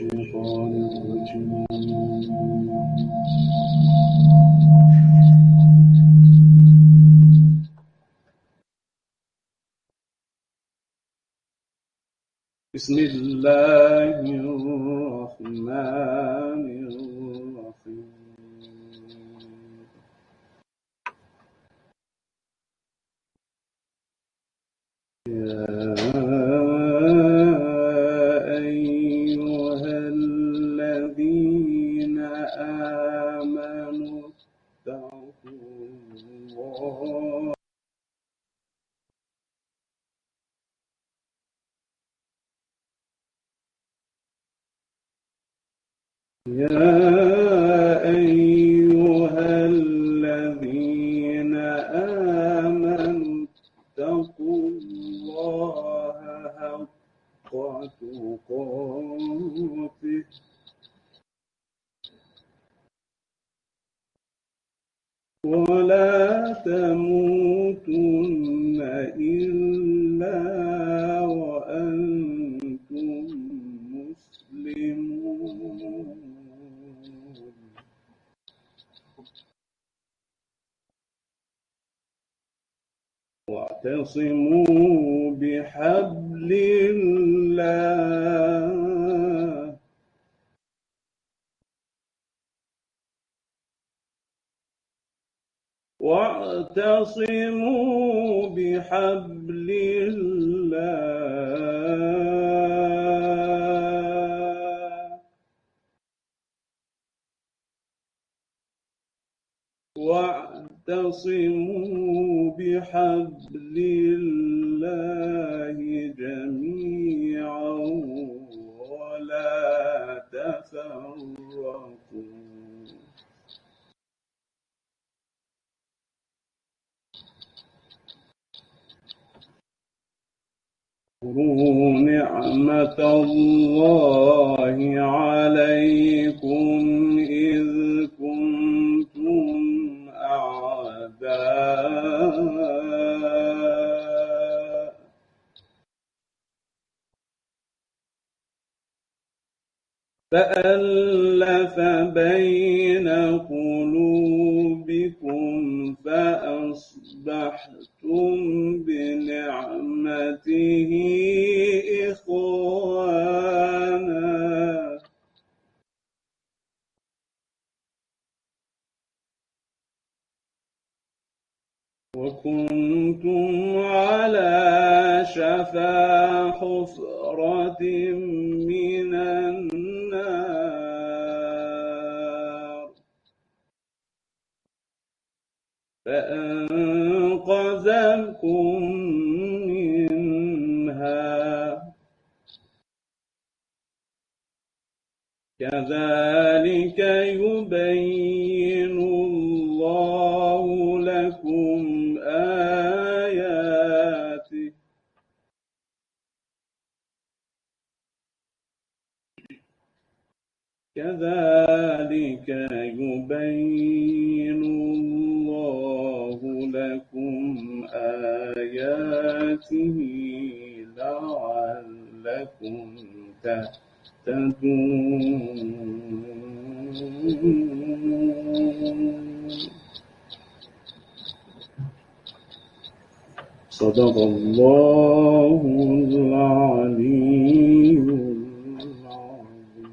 الشيطان الرجيم بسم الله الرحمن الرحيم يا أيها الذين آمنوا اتقوا الله يا أيها الذين آمنوا اتقوا الله حق تقاته ولا تموتن إلا وأنتم مسلمون واعتصموا بحبل الله واعتصموا بحبل الله واعتصموا بحبل الله جميعا ولا تفرقوا اذكروا نعمة الله عليكم إذ كنتم أعداء فألف بين قلوبكم فأصبحتم بنعمته إخوانا وكنتم على شفا حفرة من النار فأنقذكم منها كذلك يبين الله لكم آياته كذلك يبين الله لكم آياته لعلكم تهتدون صدق الله العلي العظيم.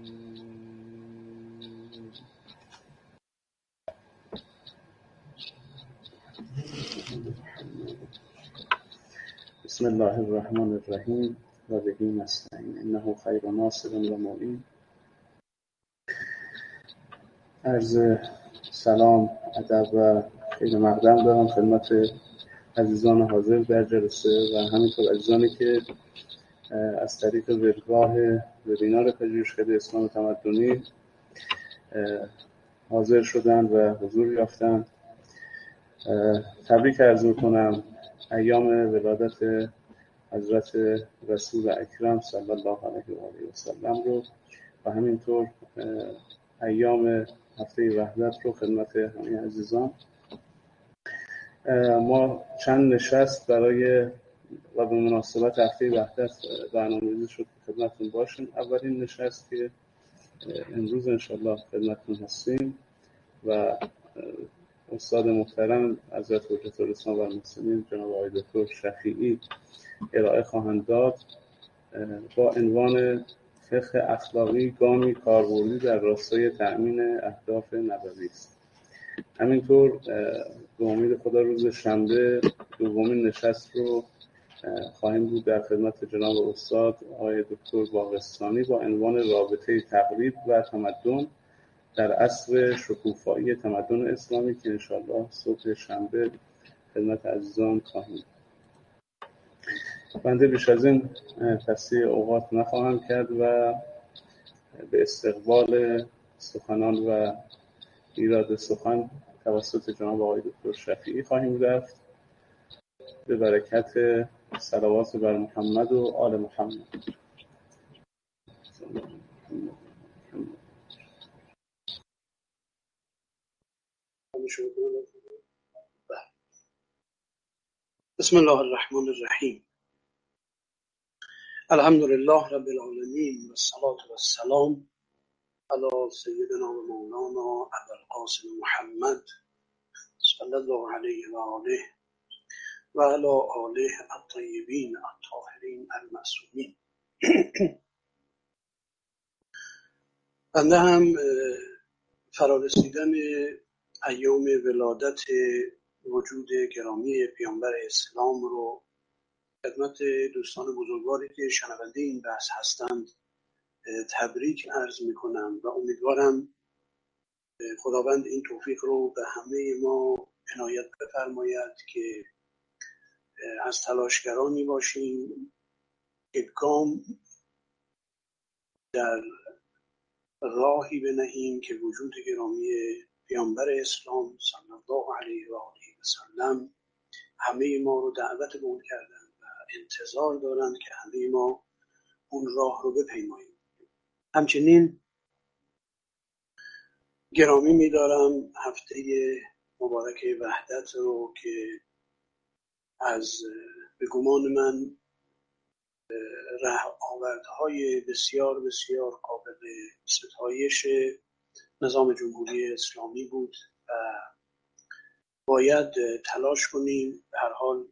بسم الله الرحمن الرحیم و به نستعین انه خیر ناصر و معین. عرض سلام، ادب و خیر مقدم دارم خدمت عزیزان حاضر در جلسه و همینطور عزیزانی که از طریق وبگاه وبینار پژوهشکده اسلام تمدنی حاضر شدن و حضور یافتن. تبریک عرض می‌کنم ایام ولادت حضرت رسول اکرم صلی الله علیه و آله و سلم رو و همینطور ایام هفته وحدت رو خدمت همه عزیزان. ما چند نشست برای و به مناسبت هفته وحدت برنامه‌ریزی شد که خدمتتون باشیم. اولین نشست که امروز انشالله خدمتتون هستیم و استاد محترم حضرت حجت الاسلام و المسلمین جناب آقای دکتر شفیعی ارائه خواهند داد با عنوان فقه اخلاقی گامی کاربردی در راستای تأمین اهداف نبوی است. همینطور به امید خدا روز شنبه دومین نشست رو خواهیم بود در خدمت جناب استاد آقای دکتر باقستانی با عنوان رابطه تقلید و تمدن در عصر شکوفایی تمدن اسلامی که انشاءالله صبح شنبه خدمت عزیزان خواهیم. بنده بیش از این تصحیح اوقات نخواهم کرد و به استقبال سخنان و ایراد سخن توسط جناب آقای دکتر شفیعی خواهیم رفت به برکت صلوات بر محمد و آل محمد. بسم الله الرحمن الرحیم. الحمد لله رب العالمین و الصلاة و السلام علی سیدنا و مولانا ابوالقاسم محمد صلی الله علیه و آله و علی آله الطیبین الطاهرین المعصومین. بنده هم فرارسیدن ایام ولادت وجود گرامی پیامبر اسلام رو خدمت دوستان بزرگواری که شنونده این بحث هستند تبریک عرض میکنم و امیدوارم خداوند این توفیق رو به همه ما عنایت بفرماید که از تلاشگرانی باشیم که گام در راهی بنهیم که وجود گرامی پیامبر اسلام صلی الله علیه و آله و سلم همه ما رو دعوت به اون کردن و انتظار دارن که همه ما اون راه رو بپیماییم. همچنین گرامی می‌دارم هفته مبارک وحدت رو که از به گمان من رهآوردهای بسیار بسیار قابل ستایش نظام جمهوری اسلامی بود و باید تلاش کنیم. به هر حال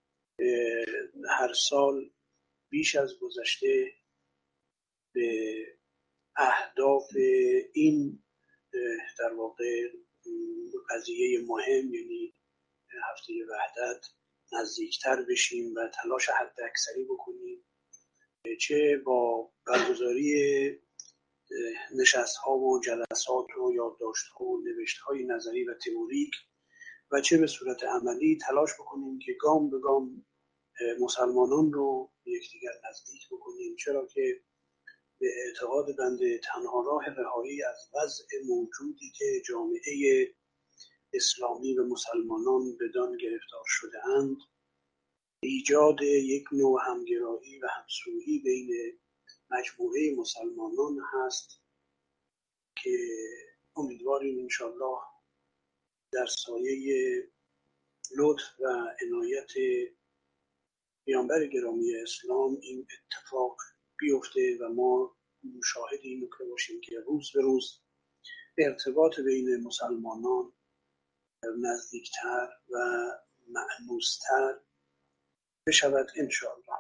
هر سال بیش از گذشته به اهداف این در واقع قضیه مهم یعنی هفته وحدت نزدیکتر بشیم و تلاش حد اکثری بکنیم، چه با برگزاری نشست‌ها و جلسات و یادداشت‌ها و نوشت‌های نظری و تئوریک و چه به صورت عملی تلاش بکنیم که گام به گام مسلمانان رو به یکدیگر نزدیک بکنیم، چرا که به اعتقاد بنده تنها راه رهایی از وضع موجودی که جامعه اسلامی و مسلمانان بدان گرفتار شده اند ایجاد یک نوع همگرایی و همسویی بین مجموعه مسلمانان هست که امیدواریم انشاءالله در سایه لطف و عنایت پیامبر گرامی اسلام این اتفاق بیفته و ما مشاهد این نکته باشیم که روز به روز ارتباط بین مسلمانان نزدیکتر و مأنوستر بشود انشاءالله.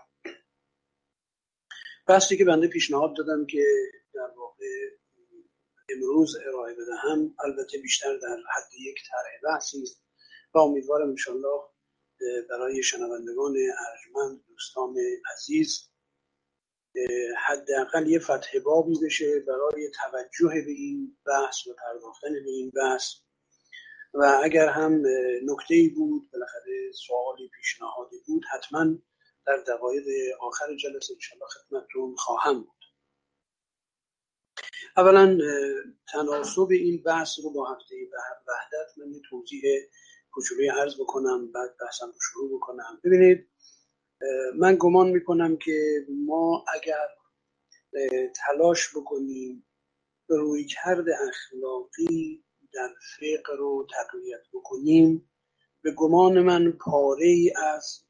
بحثی که بنده پیشنهاد دادم که در واقع امروز ارائه بدهم البته بیشتر در حد یک طرح بحثی است و امیدوارم انشاءالله برای شنوندگان ارجمند دوستان عزیز حداقل یه فتح بابی بشه برای توجه به این بحث و پرداختن به این بحث و اگر هم نکته‌ای بود بالاخره سوالی پیشنهادی بود حتما در دقایق آخر جلسه انشاءالله خدمتتون خواهم بود. اولا تناسب این بحث رو با هفته وحدت من توضیح کوچولویی عرض بکنم بعد بحثم رو شروع بکنم. ببینید من گمان میکنم که ما اگر تلاش بکنیم رویکرد اخلاقی در فقه رو تقویت بکنیم به گمان من پاره‌ای از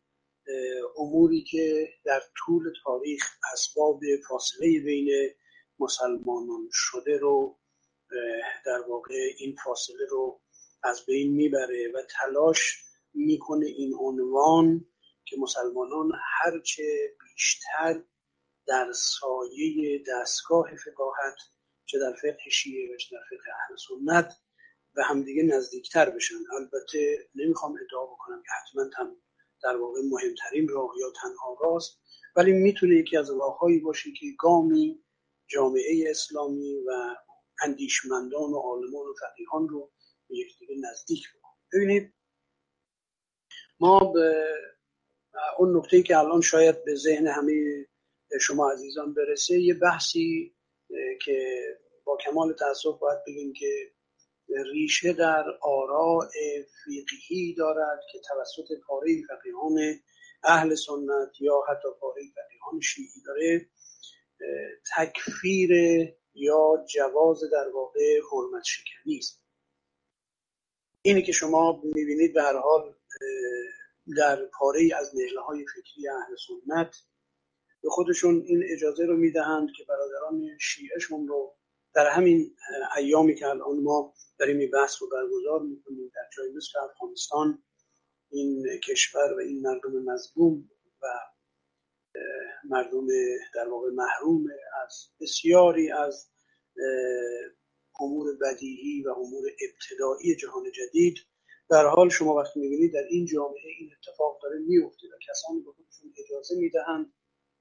اموری که در طول تاریخ اسباب فاصله بین مسلمانان شده رو در واقع این فاصله رو از بین میبره و تلاش میکنه این عنوان که مسلمانان هرچه بیشتر در سایه دستگاه فقاهت، چه در فقه شیعه و چه در فقه اهل سنت، به همدیگه نزدیکتر بشن. البته نمیخوام ادعا بکنم که حتما در واقع مهمترین راه یا تنها راست، ولی میتونه یکی از راههایی باشه که گامی جامعه اسلامی و اندیشمندان و عالمان و فقیهان رو به یکدیگه نزدیک بکنه. ببینید، ما به اون نکته‌ای که الان شاید به ذهن همه شما عزیزان برسه، یه بحثی که با کمال تأسف باید بگیم که ریشه در آراء فقهی دارد که توسط پاره فقیهان اهل سنت یا حتی پاره فقیهان شیعی داره، تکفیر یا جواز در واقع حرمت شکنی است. اینی که شما میبینید به هر حال در پاره از نهله‌های فکری اهل سنت به خودشون این اجازه رو میدهند که برادران شیعهشون رو در همین ایامی که الان ما داریم این بحث رو برگزار میکنیم در جای مثل افغانستان، این کشور و این مردم مظلوم و مردم در واقع محروم از بسیاری از امور بدیهی و امور ابتدایی جهان جدید، در حال شما وقتی میبینید در این جامعه این اتفاق داره میفته و کسانی به خودشون اجازه میدهند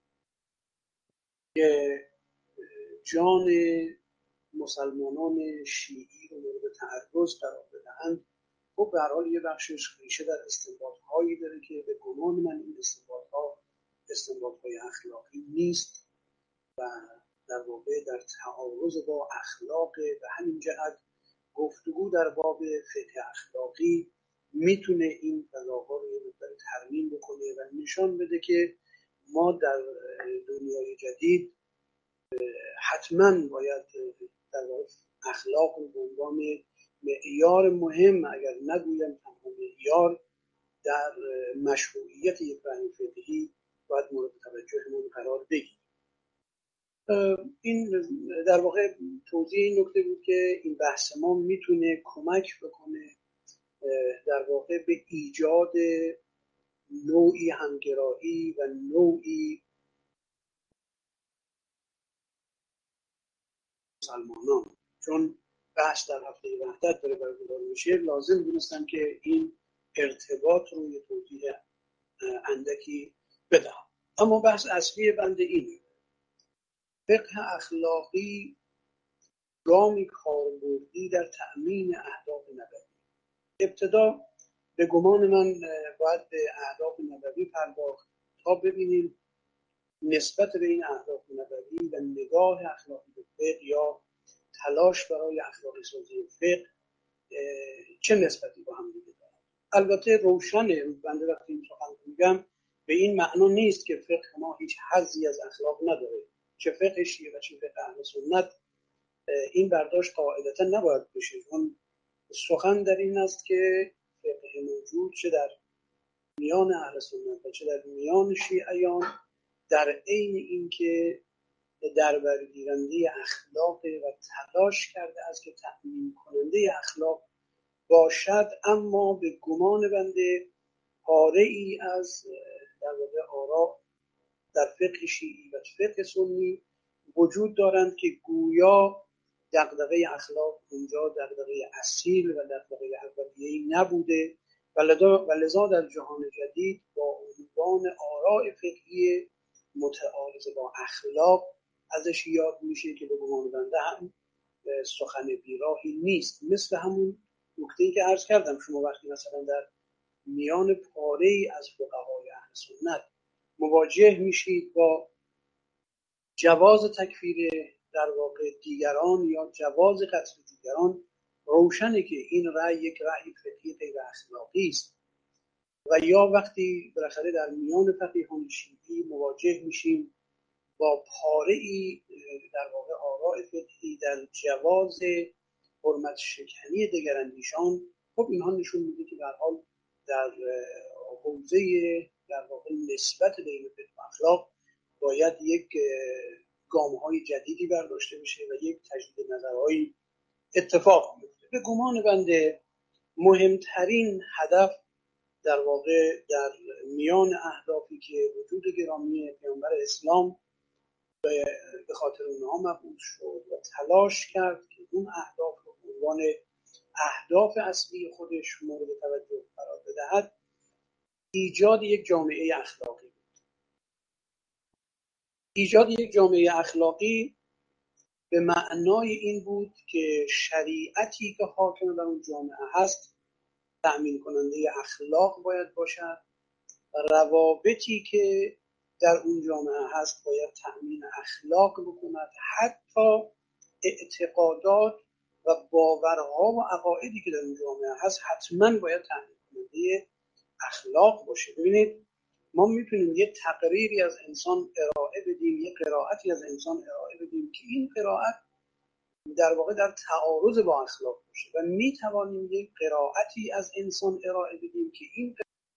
که جان مسلمانان شیعی رو مورد تعرض قرار بدهند، خب به هر حال یه بخشش ریشه در استنباط‌هایی داره که به گمان من این استنباط‌های اخلاقی نیست و در واقع در تعارض با اخلاق. به همین جهت گفتگو در باب فقه اخلاقی میتونه این فضاها رو یه مقدار ترمیم بکنه و نشان بده که ما در دنیای جدید حتما باید در واقع اخلاق رو به عنوان معیار مهم، اگر نگویم تنها معیار، در مشروعیت یک رأی فقهی باید مورد توجهمون قرار بگیریم. این در واقع توضیح این نکته بود که این بحث ما میتونه کمک بکنه در واقع به ایجاد نوعی همگرایی و نوعی مسلمانان. چون بحث در هفته وحدت داره برگزار میشه، لازم دونستم که این ارتباط رو یه توضیح اندکی بدهم. اما بحث اصلی بنده اینه: فقه اخلاقی گامی کاربردی در تأمین اهداف نبوی. ابتدا به گمان من باید به اهداف نبوی پرداخت تا ببینیم نسبت به این اهداف نبوی و نگاه اخلاقی به فقه یا تلاش برای اخلاقی سازی فقه چه نسبتی با هم دیگه دارد. البته روشنه، بنده وقتی این سخن میگم به این معنا نیست که فقه ما هیچ حظی از اخلاق نداره. چه فقه شیعه و چه فقه اهل سنت این برداشت قاعدتا نباید بشه. چون سخن در این است که فقه موجود چه در میان اهل سنت و چه در میان شیعیان در عین اینکه در برگیرنده اخلاق و تلاش کرده است که تأمین کننده اخلاق باشد، اما به گمان بنده پاره ای از در واقع آراء در فقه شیعی و فقه سنی وجود دارند که گویا دغدغه اخلاق اونجا دغدغه اصیل و دغدغه اولیه‌ای نبوده و لذا در جهان جدید با عنوان آراء فقهی متعارض با اخلاق ازش یاد میشه که به گمان بنده هم سخن بیراهی نیست. مثل همون نکته‌ای که عرض کردم، شما وقتی مثلا در میان پاره‌ای از فقهای اهل سنت مواجه میشید با جواز تکفیر در واقع دیگران یا جواز قتل دیگران، روشنه که این رأی یک رأی فقهی غیر اخلاقی است. و یا وقتی بالاخره در میان فقیهان شیعی مواجه میشیم با پاره‌ای در واقع آراء فقهی در جواز حرمت شکنی دگراندیشان، خب اینها نشون میده که در حال در حوزه در واقع نسبت بین فقه و اخلاق باید یک گام‌های جدیدی برداشته بشه و یک تجدید نظرهایی اتفاق میفته. به گمان بنده مهمترین هدف در واقع در میان اهدافی که وجود گرامی پیامبر اسلام به خاطر اونها مبعوث شد و تلاش کرد که اون اهداف رو به عنوان اهداف اصلی خودش مورد توجه قرار بدهد، ایجاد یک جامعه اخلاقی بود. ایجاد یک جامعه اخلاقی به معنای این بود که شریعتی که حاکم بر اون جامعه هست تأمین کننده اخلاق باید باشد و روابطی که در اون جامعه هست باید تأمین اخلاق بکند. حتی اعتقادات و باورها و عقایدی که در اون جامعه هست حتما باید تأمین کننده اخلاق باشه. ببینید ما میتونیم یه تقریری از انسان ارائه بدیم، یه قرائتی از انسان ارائه بدیم که این قرائت در واقع در تعارض با اخلاق باشه و میتوانیم یک قرائتی از انسان ارائه بدیم که این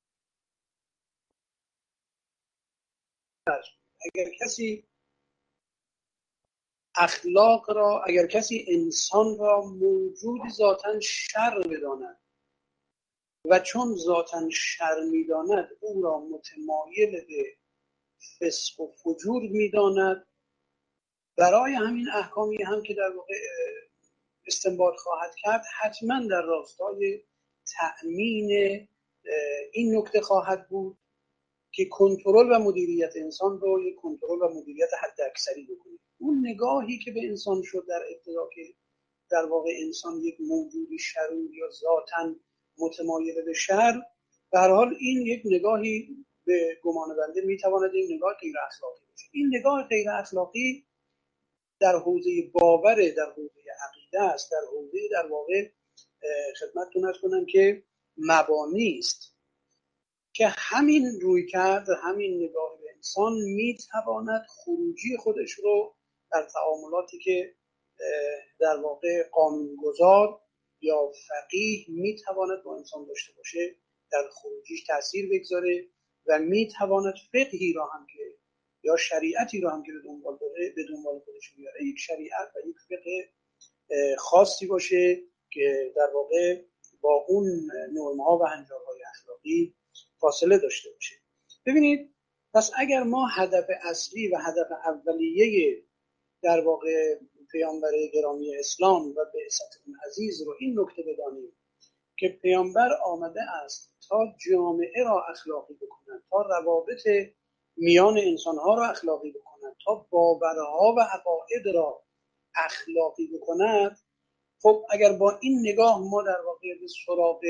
اگر کسی انسان را موجود ذاتاً شر بداند و چون ذاتاً شر میداند او را متمایل به فسق و فجور میداند، برای همین احکامی هم که در واقع استنباط خواهد کرد حتما در راستای تأمین این نکته خواهد بود که کنترل و مدیریت انسان رو یک کنترل و مدیریت حد اکثری بکنه. اون نگاهی که به انسان شد در ابتدا که در واقع انسان یک موجودی شرور یا ذاتاً متمایل به شر، به هر حال این یک نگاهی به گمان بنده میتواند این نگاه غیر اخلاقی باشه. این نگاه غیر اخلاقی در حوزه باور، در حوزه عقیده است، در حوزه در واقع خدمتتون عرض کنم که مبانی است که همین رویکرد، همین نگاه به انسان میتواند خروجی خودش رو در تعاملاتی که در واقع قانونگذار یا فقیه میتواند با انسان داشته باشه در خروجیش تاثیر بگذاره و میتواند فقهی را هم که یا شریعتی را هم که به دنبال خودش بیاره یک شریعت و یک فقه خاصی باشه که در واقع با اون نرم‌ها و هنجارهای اخلاقی فاصله داشته باشه. ببینید پس اگر ما هدف اصلی و هدف اولیه در واقع پیامبر گرامی اسلام و بعثت اون عزیز رو این نکته بدانیم که پیامبر آمده است تا جامعه را اخلاقی بکنند، تا روابط میان انسانها را اخلاقی بکنند، تا باورها و عقاید را اخلاقی بکند. خب اگر با این نگاه ما در واقع به سراغ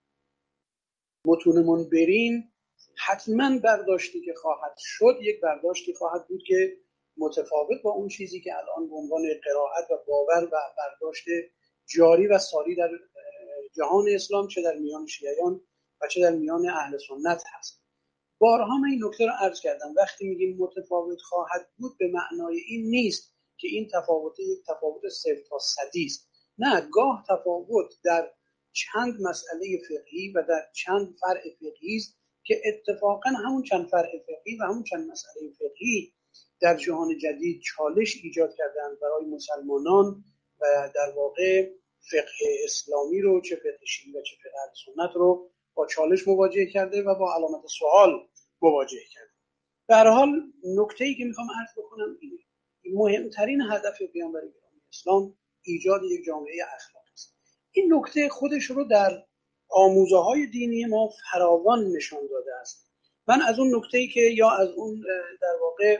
متونمون بریم، حتما برداشتی که خواهد شد یک برداشتی خواهد بود که متفاوت با اون چیزی که الان به عنوان قرائت و باور و برداشت جاری و ساری در جهان اسلام چه در میان شیعیان و چه در میان اهل سنت هست. بارها من این نکته رو عرض کردم، وقتی میگیم متفاوت خواهد بود به معنای این نیست که این تفاوت یک تفاوت 0 تا 100 است. نه، گاه تفاوت در چند مسئله فقهی و در چند فرع فقهی است که اتفاقا همون چند فرع فقهی و همون چند مسئله فقهی در جهان جدید چالش ایجاد کردند برای مسلمانان و در واقع فقه اسلامی رو، چه فقه شیعی و چه فقه اهل سنت رو با چالش مواجه کرده و با علامت سوال مواجه کرده. به هر حال نکته‌ای که میخوام عرض بکنم اینه، مهمترین هدف پیامبر گرامی اسلام ایجاد یک جامعه اخلاقی است. این نکته خودش رو در آموزه‌های دینی ما فراوان نشان داده است. من از اون نکته‌ای که یا از اون در واقع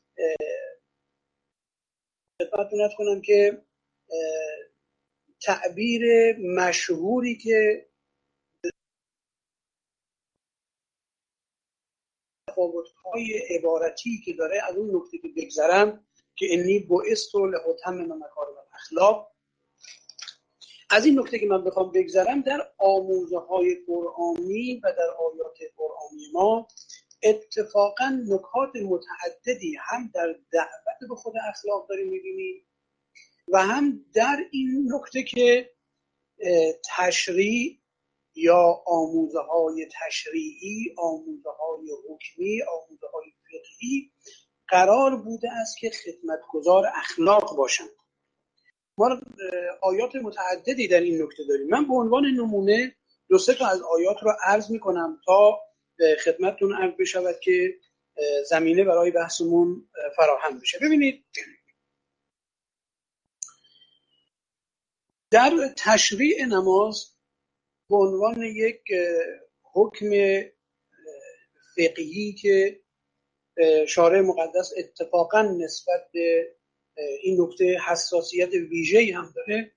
خدمتتون کنم که تعبیر مشهوری که تفاوت‌های عبارتی که داره از اون نکته که بگذرم که انی بعثت لأتمم مکارم الاخلاق، از این نکته که من بخوام بگذرم در آموزه‌های قرآنی و در آیات قرآنی ما اتفاقا نکات متعددی هم در دعوت به خود اخلاق داریم می‌بینیم و هم در این نکته که تشریع یا آموزه های تشریعی، آموزه های حکمی، آموزه های فقهی قرار بوده است که خدمتگزار اخلاق باشند. ما آیات متعددی در این نکته داریم. من به عنوان نمونه 2-3 تا از آیات رو عرض میکنم تا خدمتتون عرض بشود که زمینه برای بحثمون فراهم بشه. ببینید در تشریع نماز به عنوان یک حکم فقهی که شارع مقدس اتفاقا نسبت به این نکته حساسیت ویژه‌ای هم داره،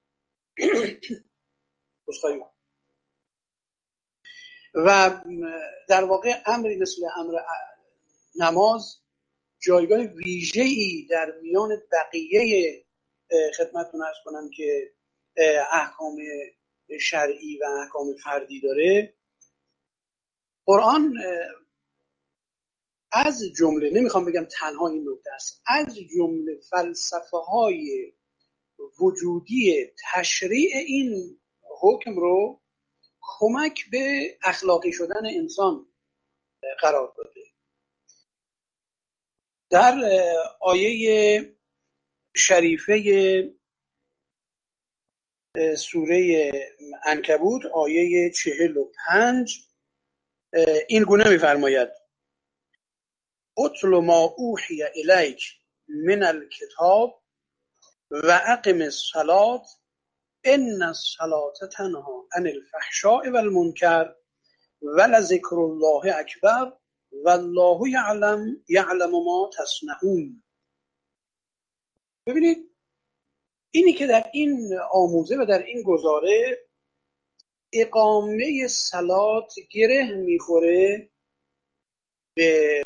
و در واقع امری مثل امر نماز جایگاه ویژه‌ای در میان بقیه خدمتتون عرض کنم که احکام شرعی و احکام فردی داره. قرآن از جمله، نمیخوام بگم تنها این نکته است، از جمله فلسفه های وجودی تشریع این حکم رو کمک به اخلاقی شدن انسان قرار داده. در آیه شریفه سوره عنکبوت آیه 45 این گونه می‌فرماید: اتل ما اوحی الیک من الکتاب و اقم الصلاة ان الصلاة تنهی عن الفحشاء والمنکر ولذکر الله اکبر والله یعلم ما تصنعون. ببینید اینی که در این آموزه و در این گزاره اقامه صلات گره میخوره به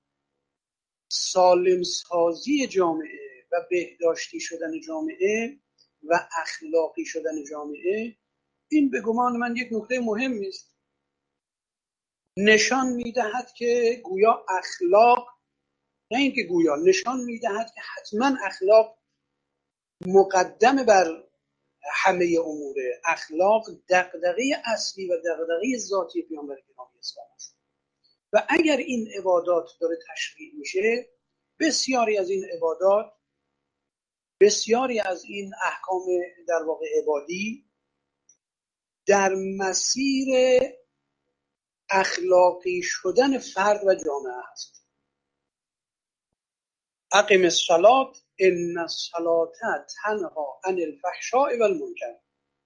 سالم سازی جامعه و بهداشتی شدن جامعه و اخلاقی شدن جامعه، این به گمان من یک نکته مهمی است. نشان میدهد که گویا اخلاق، نه اینکه گویا، نشان میدهد که حتما اخلاق مقدم بر همه اموره. اخلاق دغدغه اصلی و دغدغه ذاتی پیامبر گرامی اسلام است و اگر این عبادات داره تشریع میشه، بسیاری از این عبادات، بسیاری از این احکام در واقع عبادی در مسیر اخلاقی شدن فرد و جامعه است. اقم الصلاة ان الصلاة تنهی عن الفحشاء والمنکر.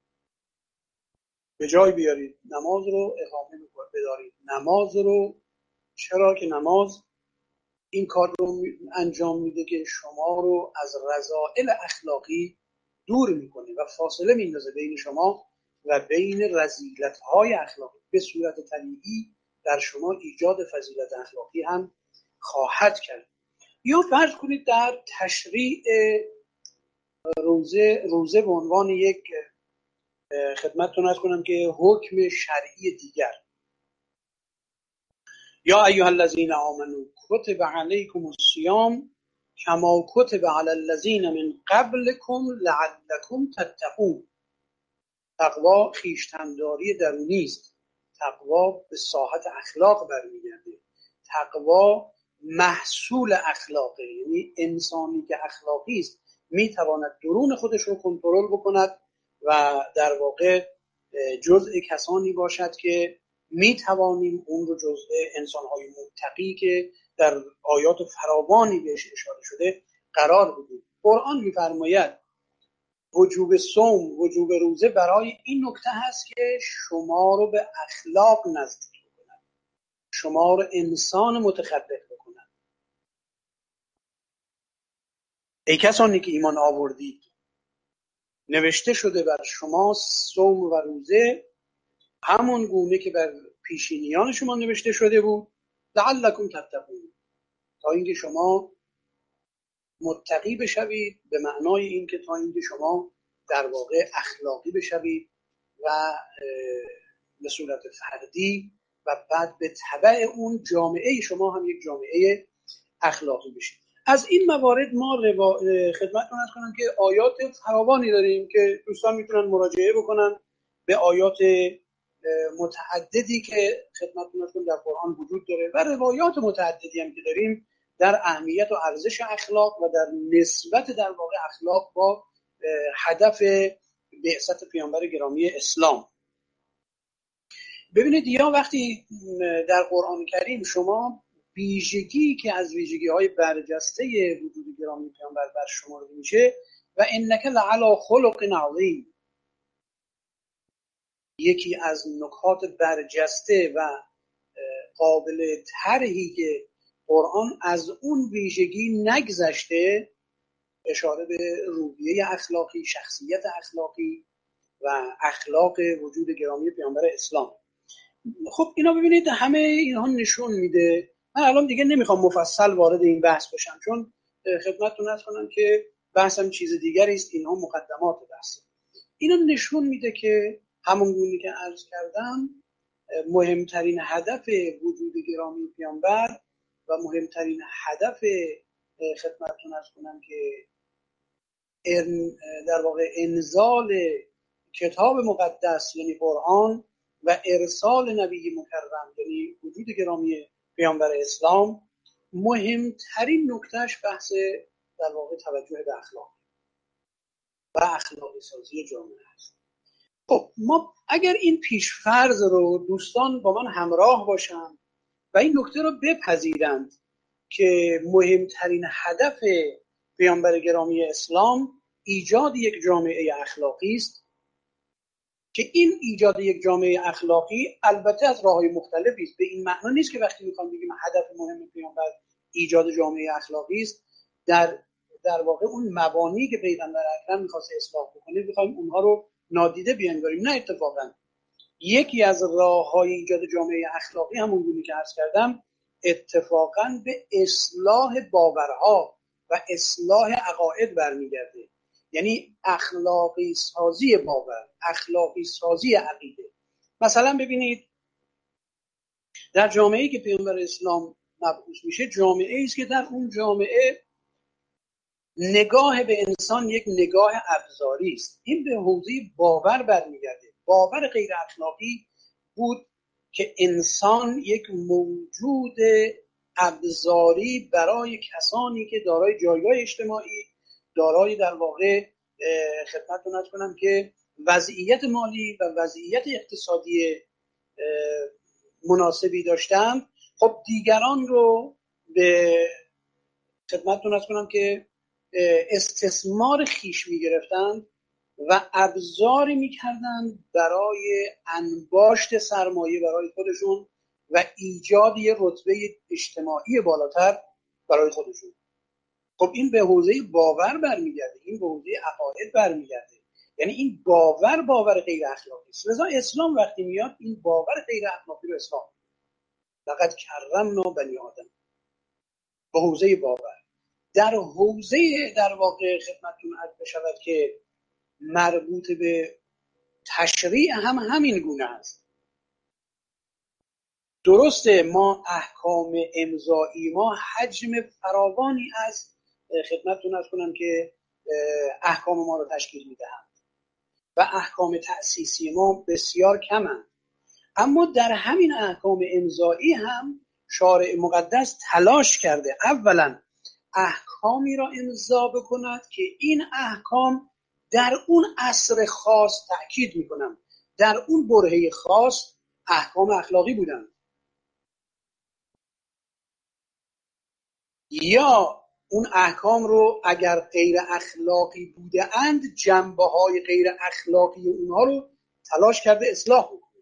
به جای بیارید، نماز رو اقامه بدارید. نماز رو، چرا که نماز این کار رو انجام میده که شما رو از رذائل اخلاقی دور میکنه و فاصله میندازه بین شما و بین رذیلت‌های اخلاقی. به صورت طبیعی در شما ایجاد فضیلت اخلاقی هم خواهد کرد. یا فرض کنید در تشریع روزه به عنوان یک خدمتتون عرض کنم که حکم شرعی دیگر: یا ایها الذین آمنوا کتب علیکم الصیام کما کتب علی الذین من قبلکم لعلکم تتقون. تقوا خویشتن‌داری درونی است. تقوا به ساحت اخلاق برمیگرده. تقوا محصول اخلاقه، یعنی انسانی که اخلاقی است میتواند درون خودش رو کنترل بکند و در واقع جزء کسانی باشد که میتوانیم اون رو جزء انسان‌های متقی که در آیات فراوانی بهش اشاره شده قرار بدیم. قرآن میفرماید وجوب صوم، وجوب روزه برای این نکته هست که شما رو به اخلاق نزدیک بکند، شما رو انسان متخلق بکند. ای کسانی که ایمان آوردید، نوشته شده بر شما صوم و روزه همون گونه که بر پیشینیان شما نوشته شده بود، لعلکم تتقون، تا اینکه شما متقی بشوید، به معنای این که تا اینکه شما در واقع اخلاقی بشوید و به صورت فردی و بعد به تبع اون جامعه شما هم یک جامعه اخلاقی بشید. از این موارد ما خدمتتون عرض کنم که آیات فراوانی داریم که دوستان میتونن مراجعه بکنن به آیات متعددی که خدمتتون در قرآن وجود داره و روایات متعددی هم که داریم در اهمیت و ارزش اخلاق و در نسبت در واقع اخلاق با هدف بعثت پیامبر گرامی اسلام. ببینید یا وقتی در قرآن کریم شما ویژگی که از ویژگی‌های برجسته وجود گرامی پیامبر بر شمرده میشه و انک لعلی خلق عظیم، یکی از نکات برجسته و قابل طرحی که قرآن از اون ویژگی نگذشته، اشاره به روحیه اخلاقی، شخصیت اخلاقی و اخلاق وجود گرامی پیامبر اسلام. خب اینا ببینید همه اینها نشون میده. من الان دیگه نمیخوام مفصل وارد این بحث بشم چون خدمتتون عرض کنم که بحثم چیز دیگری است، اینها مقدمات بحثه. اینا نشون میده که همون گونه که عرض کردم مهمترین هدف وجود گرامی پیامبر و مهمترین هدف خدمتتون عرض کنم که در واقع انزال کتاب مقدس یعنی قرآن و ارسال نبی مکرم یعنی وجود گرامی پیامبر اسلام، مهمترین نکتهش بحث در واقع توجه به اخلاق و اخلاقی سازی جامعه است. خب ما اگر این پیشفرض رو دوستان با من همراه باشن و این نکته رو بپذیرند که مهمترین هدف پیامبر گرامی اسلام ایجاد یک جامعه اخلاقی است، که این ایجاد یک جامعه اخلاقی البته از راه‌های مختلفی است. به این معنا نیست که وقتی میخوام بگیم هدف مهم پیامبر ایجاد جامعه اخلاقی است در واقع اون مبانی که پیغمبر اکرم می‌خواسته اصلاح بکنه بخوایم اونها رو نادیده بنگاریم. نه، اتفاقا یکی از راه‌های ایجاد جامعه اخلاقی همون گونه که عرض کردم اتفاقا به اصلاح باورها و اصلاح عقاید برمیگرده، یعنی اخلاقی سازی باور، اخلاقی سازی عقیده. مثلا ببینید در جامعه‌ای که پیامبر اسلام مبعوث میشه، جامعه‌ای است که در اون جامعه نگاه به انسان یک نگاه ابزاری است. این به حوزه باور برمیگرده. باور غیر اخلاقی بود که انسان یک موجود ابزاری برای کسانی که دارای جایگاه اجتماعی، دارای در واقع خدمتتون عرض کنم که وضعیت مالی و وضعیت اقتصادی مناسبی داشتند، خب دیگران رو به خدمتتون عرض کنم که استثمار خیش می‌گرفتند و ابزاری می‌کردند برای انباشت سرمایه برای خودشون و ایجاد یک رتبه اجتماعی بالاتر برای خودشون. خب این به حوزه باور برمیگرده، این به حوزه عقاید برمیگرده، یعنی این باور غیر اخلاقی است. لذا اسلام وقتی میاد این باور غیر اخلاقی رو اصلاح می‌کنه. لقد کرمنا بنی آدم. به حوزه باور. در حوزه در واقع خدمتتون عرض بشود که مربوط به تشریع هم همین گونه است. درسته ما احکام امضایی ما حجم فراوانی از خدمتتون عرض کنم که احکام ما رو تشکیل میدهند و احکام تأسیسی ما بسیار کمند، اما در همین احکام امضایی هم شارع مقدس تلاش کرده اولا احکامی را امضا بکند که این احکام در اون عصر خاص، تأکید میکنم در اون برهه خاص، احکام اخلاقی بودند، یا اون احکام رو اگر غیر اخلاقی بوده اند جنبه های غیر اخلاقی اونها رو تلاش کرده اصلاح بکنه.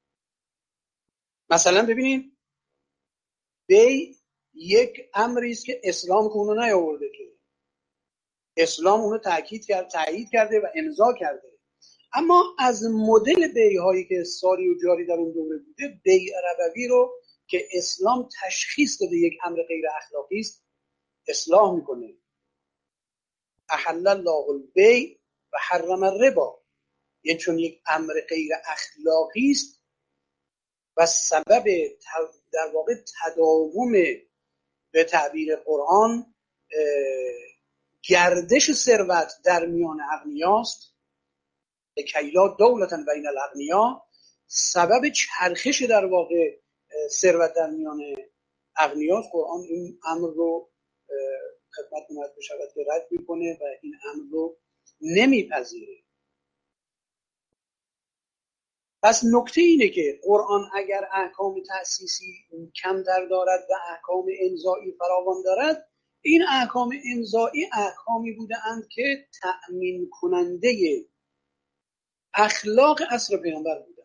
مثلا ببینید بی یک امری است که اسلام اونو نیاورده، که اسلام اونو تأیید کرده و امضا کرده، اما از مدل بیع‌هایی که ساری و جاری در اون دوره بوده، بیع ربوی رو که اسلام تشخیص داده یک امر غیر اخلاقی است اصلاح میکنه. احل الله البیع و حرم الربا، یعنی چون یک امر غیر اخلاقی است و سبب در واقع تداوم به تعبیر قرآن گردش ثروت در میان اغنیاست، لکی لا دولة بین الاغنیا، سبب چرخش در واقع ثروت در میان اغنیاست. قرآن این امر رو خدمتتون عرض بشود که رد میکنه و این امر رو نمیپذیره. پس نکته اینه که قرآن اگر احکام تأسیسی کمتر دارد و احکام امضایی فراوان دارد، این احکام امضایی احکامی بودند که تأمین کننده اخلاق عصر پیامبر بودند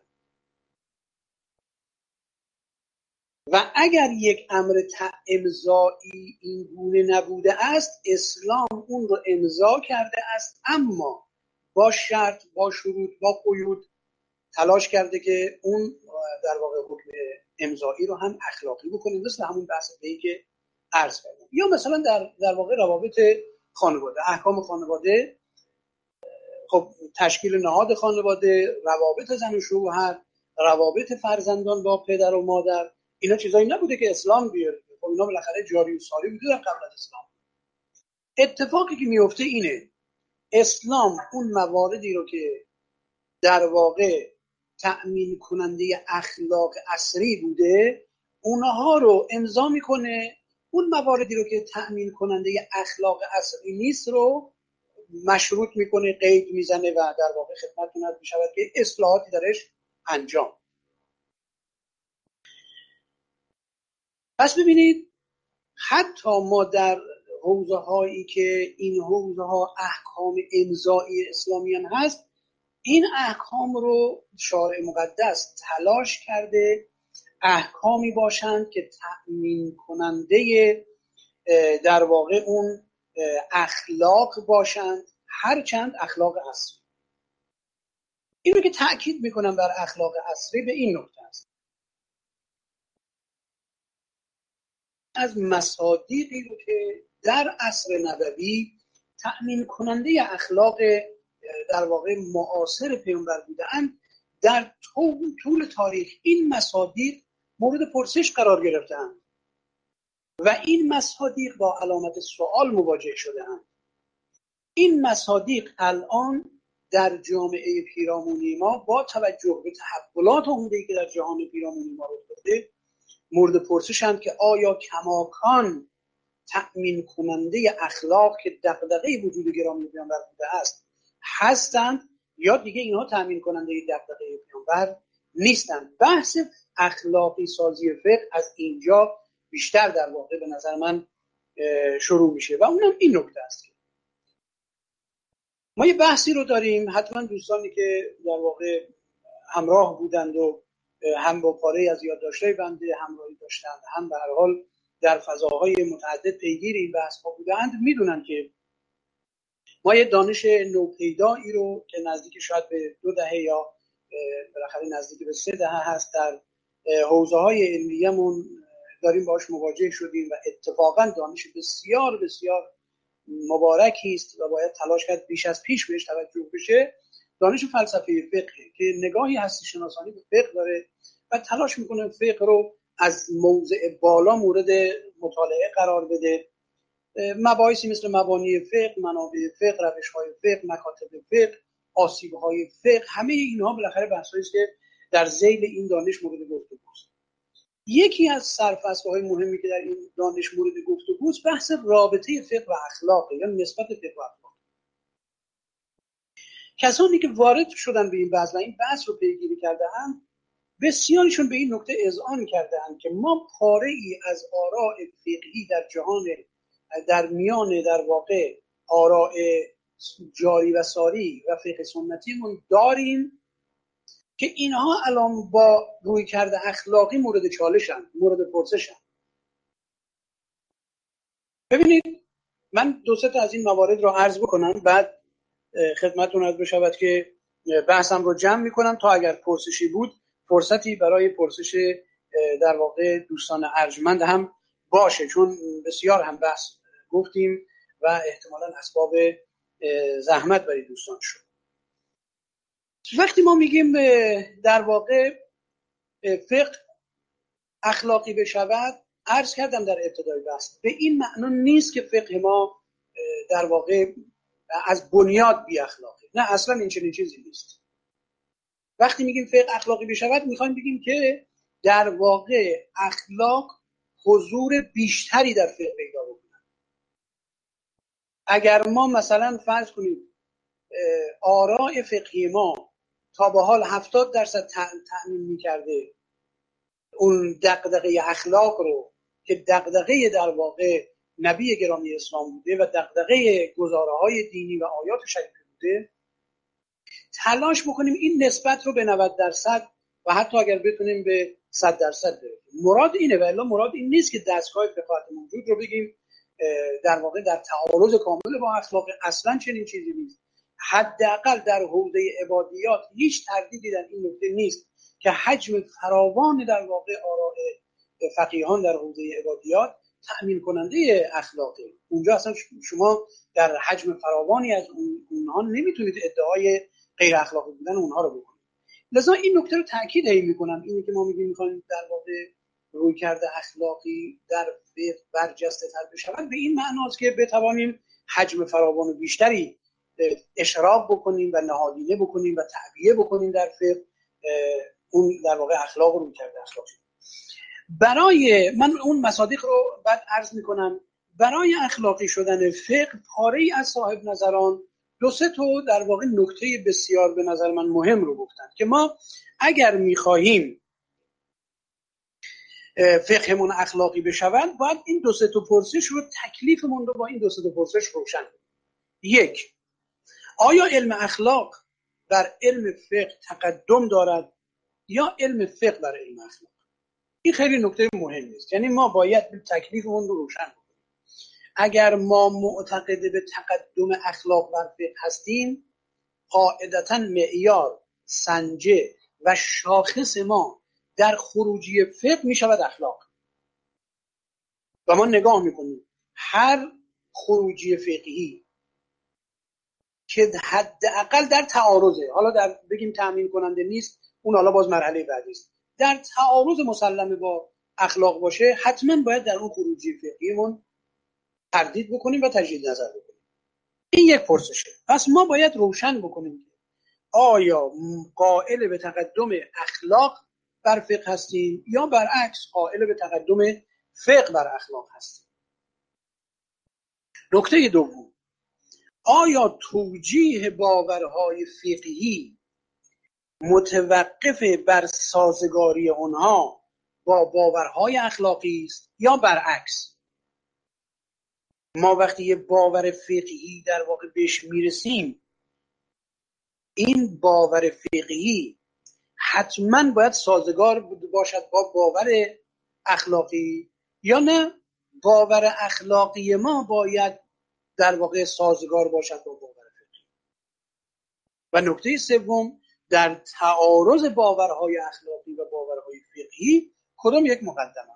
و اگر یک امر امضایی این گونه نبوده است، اسلام اون رو امضا کرده است، اما با شرط، با شروط، با قیود تلاش کرده که اون در واقع حکم امضایی رو هم اخلاقی بکنه، مثل همون بحث دیگه که عرض کردم. یا مثلا در واقع روابط خانواده، احکام خانواده، خب تشکیل نهاد خانواده، روابط زن و شوهر، روابط فرزندان با پدر و مادر، اینا چیزایی نبوده که اسلام بیاره. خب اینا بالاخره جاری و ساری بوده در قبل از اسلام. اتفاقی که میفته اینه اسلام اون مواردی رو که در واقع تأمین کننده اخلاق عصری بوده اونها رو امضا میکنه، اون مواردی رو که تأمین کننده اخلاق عصری نیست رو مشروط میکنه، قید میزنه و در واقع خدمتتون عرض میشود که اصلاحاتی درش انجام. پس ببینید حتی ما در حوزه هایی که این حوزه ها احکام امضایی اسلامیان هست، این احکام رو شارع مقدس تلاش کرده احکامی باشند که تأمین کننده در واقع اون اخلاق باشند، هرچند اخلاق عصری. این رو که تأکید میکنم بر اخلاق عصری به این نکته است. از مصادیقی رو که در عصر نبوی تأمین کننده اخلاق در واقع معاصر پیامبر بودند، در طول تاریخ این مصادیق مورد پرسش قرار گرفتند و این مصادیق با علامت سوال مواجه شده‌اند. این مصادیق الان در جامعه پیرامونی ما با توجه به تحولات عمده‌ای که در جهان پیرامونی ما رخ داده مورد پرسشند که آیا کماکان تأمین کننده اخلاق که دغدغه وجود گرامی پیامبر بوده است هستند یا دیگه اینها تأمین کننده دغدغه پیامبر نیستند. بحث اخلاقی سازی فقه از اینجا بیشتر در واقع به نظر من شروع میشه و اونم این نکته است که ما یه بحثی رو داریم، حتما دوستانی که در واقع همراه بودند و هم با پاره از یادداشت‌های بنده همراهی داشتند، هم به هر حال در فضاهای متعدد پیگیر این بحث‌ها بودند، میدونن که ما یه دانش نوپیدایی رو که نزدیک شاید به 2 دهه یا بالاخره نزدیک به 3 دهه هست در حوزه‌های علمیه‌مون داریم باهاش مواجه شدیم و اتفاقا دانش بسیار بسیار مبارکی است و باید تلاش کرد بیش از پیش بهش توجه بشه. دانش فلسفه فقه که نگاهی هستی شناسانی به فقه داره و تلاش میکنه فقه رو از موضع بالا مورد مطالعه قرار بده. مباحثی مثل مبانی فقه، منابع فقه، روش‌های فقه، مکاتب فقه، آسیب‌های فقه، همه اینها بالاخره بحثایی است که در ذیل این دانش مورد گفتگوست. یکی از سرفصل‌های مهمی که در این دانش مورد گفتگوست بحث رابطه فقه و اخلاق یا نسبت فقه و اخلاق. کسانی که وارد شدن به این بحث و این بحث رو پیگیری کرده‌اند بسیاریشون به این نکته اذعان کرده‌اند که ما پاره‌ای از آراء فقهی در جهان در میان در واقع آراء جاری و ساری و فقه سنتیمون داریم که اینها الان با روی کرده اخلاقی مورد چالشن، مورد پرسشن. ببینید من 2-3 تا از این موارد رو عرض بکنم، بعد خدمتتون عرض بشود که بحثم رو جمع میکنم تا اگر پرسشی بود فرصتی برای پرسش در واقع دوستان ارجمند هم باشه، چون بسیار هم بحث گفتیم و احتمالاً اسباب زحمت برای دوستان شد. وقتی ما میگیم در واقع فقه اخلاقی بشود، عرض کردم در ابتدای بحث به این معنی نیست که فقه ما در واقع از بنیاد بی اخلاقی، نه اصلا این چنین چیزی نیست. وقتی میگیم فقه اخلاقی بشود میخوایم بگیم که در واقع اخلاق حضور بیشتری در فقه پیدا بکنه. اگر ما مثلا فرض کنیم آراء فقهی ما تا به حال 70% تأمین میکرده اون دغدغه اخلاق رو که دغدغه در واقع نبی گرامی اسلام بوده و دغدغه گزاره‌های دینی و آیات شریفه بوده، تلاش بکنیم این نسبت رو به 90% و حتی اگر بتونیم به 100% برسیم. مراد اینه، ولی مراد این نیست که دستگاه فقاهت موجود رو بگیم در واقع در تعارض کامل با اخلاق. اصلا چنین چیزی نیست. حداقل در حوزه عبادیات هیچ تردیدی در این نکته نیست که حجم فراوان در واقع آراء فقیهان در حوزه عبادیات تأمین کننده اخلاقه. اونجا اصلا شما در حجم فراوانی از اونها نمیتونید ادعای غیر اخلاقی بودن اونها رو بکنید. لذا این نکته رو تاکید میکنم، اینه که ما میخوایم در واقع رویکرد اخلاقی در فقه برجسته تر بشود، به این معناست که بتوانیم حجم فراوان بیشتری اشراق بکنیم و نهادینه بکنیم و تعبیه بکنیم در فقه اون در واقع اخلاق رو رویکرد اخلاقی. برای من اون مصادیق رو بعد عرض میکنم. برای اخلاقی شدن فقه پاره‌ای از صاحب نظران دو سه تا در واقع نکته بسیار به نظر من مهم رو گفتن که ما اگر میخواهیم فقهمون اخلاقی بشود باید این دو سه تا پرسش رو، تکلیفمون رو با این دو سه تا پرسش روشن کنیم. یک، آیا علم اخلاق بر علم فقه تقدم دارد یا علم فقه بر علم اخلاق؟ این خیلی نکته مهمی است. یعنی ما باید تکلیفمون رو روشن کنیم. اگر ما معتقد به تقدم اخلاق بر فقه هستیم، قاعدتاً معیار، سنجه و شاخص ما در خروجی فقه می شود اخلاق. و ما نگاه میکنیم هر خروجی فقهی که حداقل در تعارضه، حالا در بگیم تأمین کننده نیست، اون حالا باز مرحله بعدی است، در تعارض مسلمه با اخلاق باشه، حتما باید در اون خروجی فقهیمون تردید بکنیم و تجدید نظر بکنیم. این یک پرسشه. پس ما باید روشن بکنیم آیا قائل به تقدم اخلاق بر فقه هستیم یا برعکس قائل به تقدم فقه بر اخلاق هستیم. نکته دوم، آیا توجیه باورهای فقهی متوقف بر سازگاری آنها با باورهای اخلاقی است یا برعکس؟ ما وقتی یه باور فقهی در واقع بهش میرسیم، این باور فقهی حتما باید سازگار باشد با باور اخلاقی یا نه باور اخلاقی ما باید در واقع سازگار باشد با باور فقهی؟ و نکته سوم، در تعارض باورهای اخلاقی و باورهای فقهی کدام یک مقدمه؟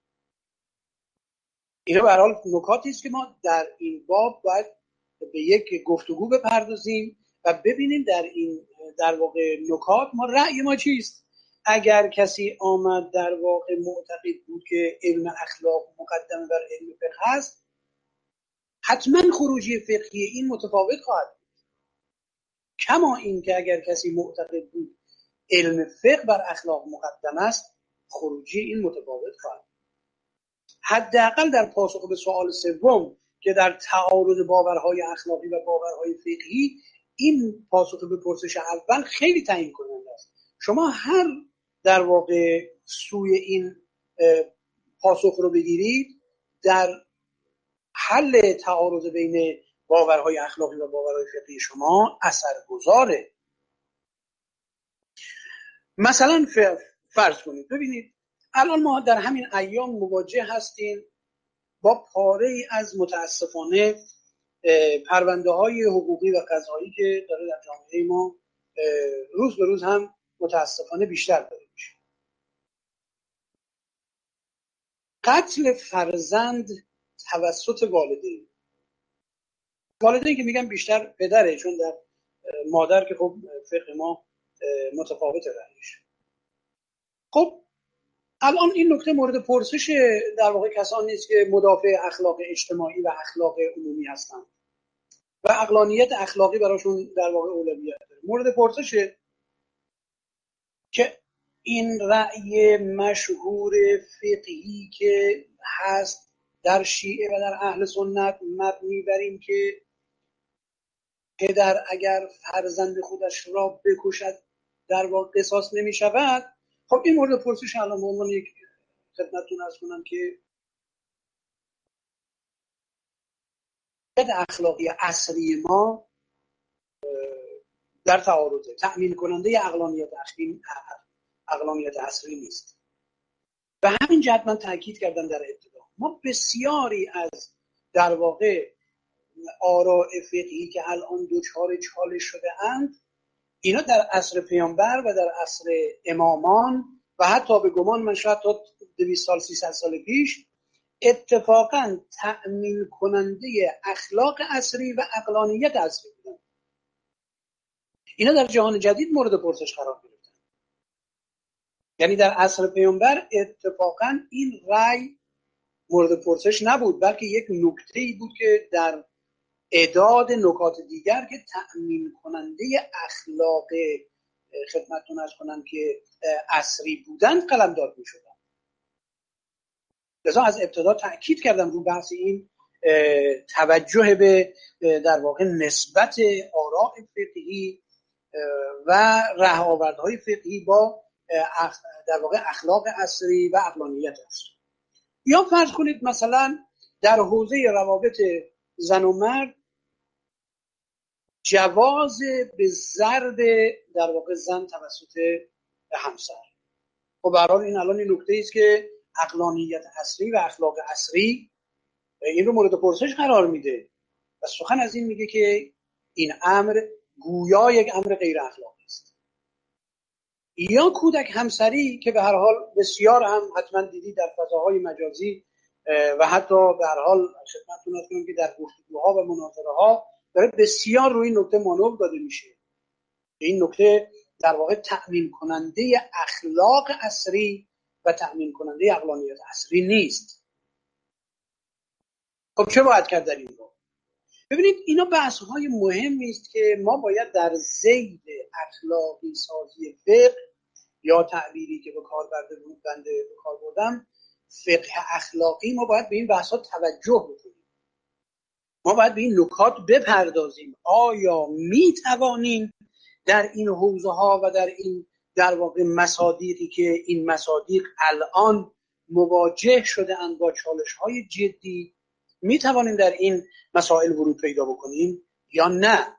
اینه به هر حال نکاتی است که ما در این باب باید به یک گفتگو بپردازیم و ببینیم در این در واقع نکات ما رأی ما چیست. اگر کسی آمد در واقع معتقد بود که علم اخلاق مقدمه بر علم فقه هست، حتما خروجی فقهی این متفاوت خواهد بود. کما این که اگر کسی معتقد بود علم فقه بر اخلاق مقدم است، خروجی این متفاوت خواهد. حداقل در پاسخ به سوال سوم که در تعارض باورهای اخلاقی و باورهای فقهی، این پاسخ به پرسش اول خیلی تعیین کننده است. شما هر در واقع سوی این پاسخ رو بگیرید، در حل تعارض بین باورهای اخلاقی و باورهای فقهی شما اثرگذاره. مثلا فرض کنید، ببینید الان ما در همین ایام مواجه هستیم با پاره‌ای از متاسفانه پرونده های حقوقی و قضایی که داره در جامعه ما روز به روز هم متاسفانه بیشتر داره میشه. قتل فرزند توسط والدین که میگم بیشتر پدره، چون در مادر که خب فقه ما متفاوت رأیش. خب الان این نکته مورد پرسش در واقع کسانی نیست که مدافع اخلاق اجتماعی و اخلاق عمومی هستند و عقلانیت اخلاقی براشون در واقع اولویت داره. مورد پرسش که این رأی مشهور فقهی که هست در شیعه و در اهل سنت مبنی بر این که پدر اگر فرزند خودش را بکشد در واقع قصاص نمی شود. خب این مورد پرسش الان به عنوان یک خدمتتون عرض کنم که اخلاقی عصری ما در تعارضه، تأمین کننده عقلانیت عصری نیست. به همین جهت من تاکید کردم در ابتدا ما بسیاری از در واقع آراء فقهی که الان دچار چالش شده اند، اینا در عصر پیامبر و در عصر امامان و حتی به گمان من شاید تا 200 سال 300 سال پیش اتفاقا تأمین کننده اخلاق عصری و عقلانیت عصری بودن. اینا در جهان جدید مورد پرسش قرار گرفتن. یعنی در عصر پیامبر اتفاقا این رأی مورد پرسش نبود، بلکه یک نکته‌ای بود که در اعداد نکات دیگر که تأمین کننده اخلاق خدمتتون عرض کنم که عصری بودن قلمداد می شدن. لذا از ابتدا تأکید کردم رو بحث این توجه به در واقع نسبت آراء فقهی و رهآوردهای فقهی با در واقع اخلاق عصری و عقلانیت عصری. یا فرض کنید مثلا در حوزه روابط زن و مرد جواز به ضرب در واقع زن توسط همسر. خب به هر حال این الان این نکته است که عقلانیت عصری و اخلاق عصری این رو مورد پرسش قرار میده و سخن از این میگه که این امر گویا یک امر غیر اخلاقی است. یا کودک همسری که به هر حال بسیار هم حتما دیدی در فضاهای مجازی و حتی به هر حال خدمتتون عرض کنم که در گفتگوها و مناظره‌ها داره بسیار روی این نکته مانور داده میشه. این نکته در واقع تأمین کننده اخلاق عصری و تأمین کننده عقلانیت عصری نیست. خب چه باید کرد در این رو؟ ببینید اینا بحث‌های مهمی است که ما باید در ذیل اخلاقی سازی فقه یا تعبیری که به کار بردم فقه اخلاقی، ما باید به این بحث‌ها توجه بکنیم. ما باید به این نکات بپردازیم. آیا می توانیم در این حوزه‌ها و در این در واقع مصادیقی که این مصادیق الان مواجه شده اند با چالش‌های جدی، می توانیم در این مسائل ورود پیدا بکنیم یا نه؟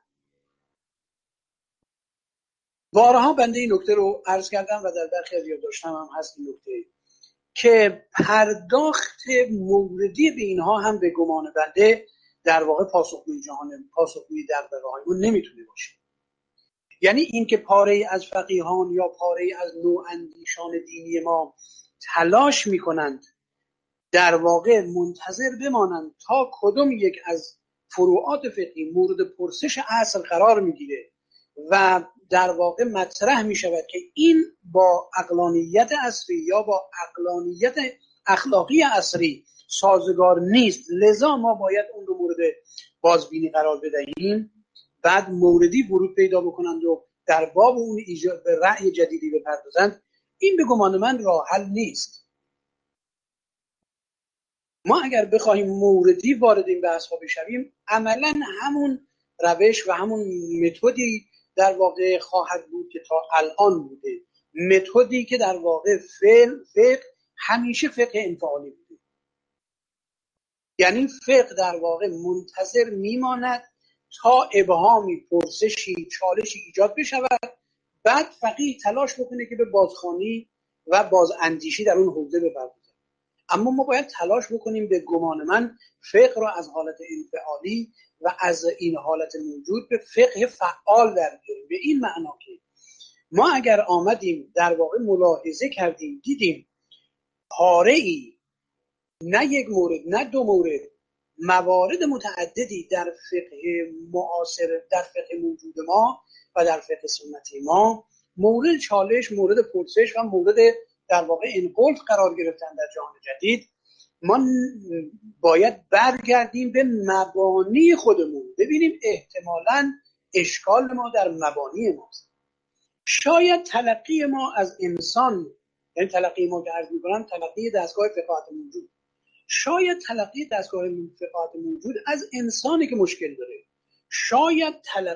بارها بنده این نکته رو عرض کردم و در برخی از یادداشت‌هام هم هست این نکته که پرداخت موردی به اینها هم به گمان بنده در واقع پاسخگوی دغدغه‌هامون نمیتونه باشه. یعنی این که پاره از فقیهان یا پاره از نواندیشان دینی ما تلاش میکنند در واقع منتظر بمانند تا کدوم یک از فروعات فقهی مورد پرسش عصر قرار میگیره و در واقع مطرح میشود که این با عقلانیت عصری یا با عقلانیت اخلاقی عصری سازگار نیست، لذا ما باید اون رو مورد بازبینی قرار بدهیم، بعد موردی ورود پیدا بکنند و در باب اون ایجاد به رأی جدیدی بپردازند. این به گمان من راه حل نیست. ما اگر بخوایم موردی وارد این بحث ها بشویم، عملا همون روش و همون متدی در واقع خواهد بود که تا الان بوده، متدی که در واقع فقه همیشه فقه انفعالی بوده. یعنی فقه در واقع منتظر میماند تا ابهامی، پرسشی، چالشی ایجاد بشود، بعد فقیه تلاش بکنه که به بازخوانی و بازاندیشی در اون حوزه بپردازه. اما ما باید تلاش بکنیم به گمان من فقه رو از حالت انفعالی و از این حالت موجود به فقه فعال در بیاریم. به این معنا که ما اگر آمدیم در واقع ملاحظه کردیم، دیدیم پاره‌ای، نه یک مورد نه دو مورد، موارد متعددی در فقه معاصر، در فقه موجود ما و در فقه سنتی ما مورد چالش، مورد پرسش و مورد در واقع انقلاب قرار گرفتن در جهان جدید، ما باید برگردیم به مبانی خودمون، ببینیم احتمالاً اشکال ما در مبانی ماست. شاید تلقی ما از انسان، یعنی تلقی ما که عرض میکنم تلقی دستگاه فقاهت موجود، شاید تلقی دستگاه فقاهت موجود از انسانی که مشکل داره، شاید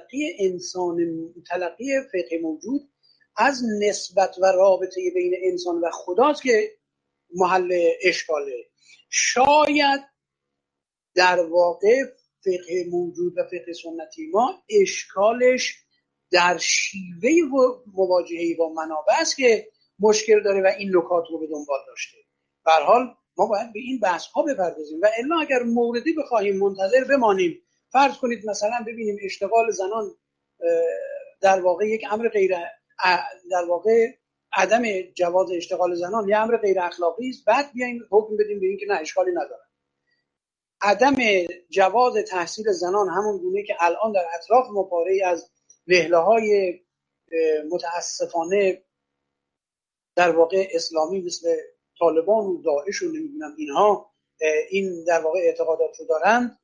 تلقی فقه موجود از نسبت و رابطه بین انسان و خداست که محل اشکاله. شاید در واقع فقه موجود و فقه سنتی ما اشکالش در شیوه مواجهه با منابع است که مشکل داره و این نکات رو به دنبال داشته. به هر حال ما باید به این بحث ها بپردازیم و الا اگر موردی بخواهیم منتظر بمانیم، فرض کنید مثلا ببینیم اشتغال زنان در واقع یک امر در واقع عدم جواز اشتغال زنان یه امر غیر اخلاقی است، بعد بیایم حکم بدیم به این که نه اشکالی نداره. عدم جواز تحصیل زنان همون گونه که الان در اطراف ما پاره‌ای از نهله‌های متاسفانه در واقع اسلامی مثل طالبان و داعش و نمیدونم اینها این در واقع اعتقادات رو دارند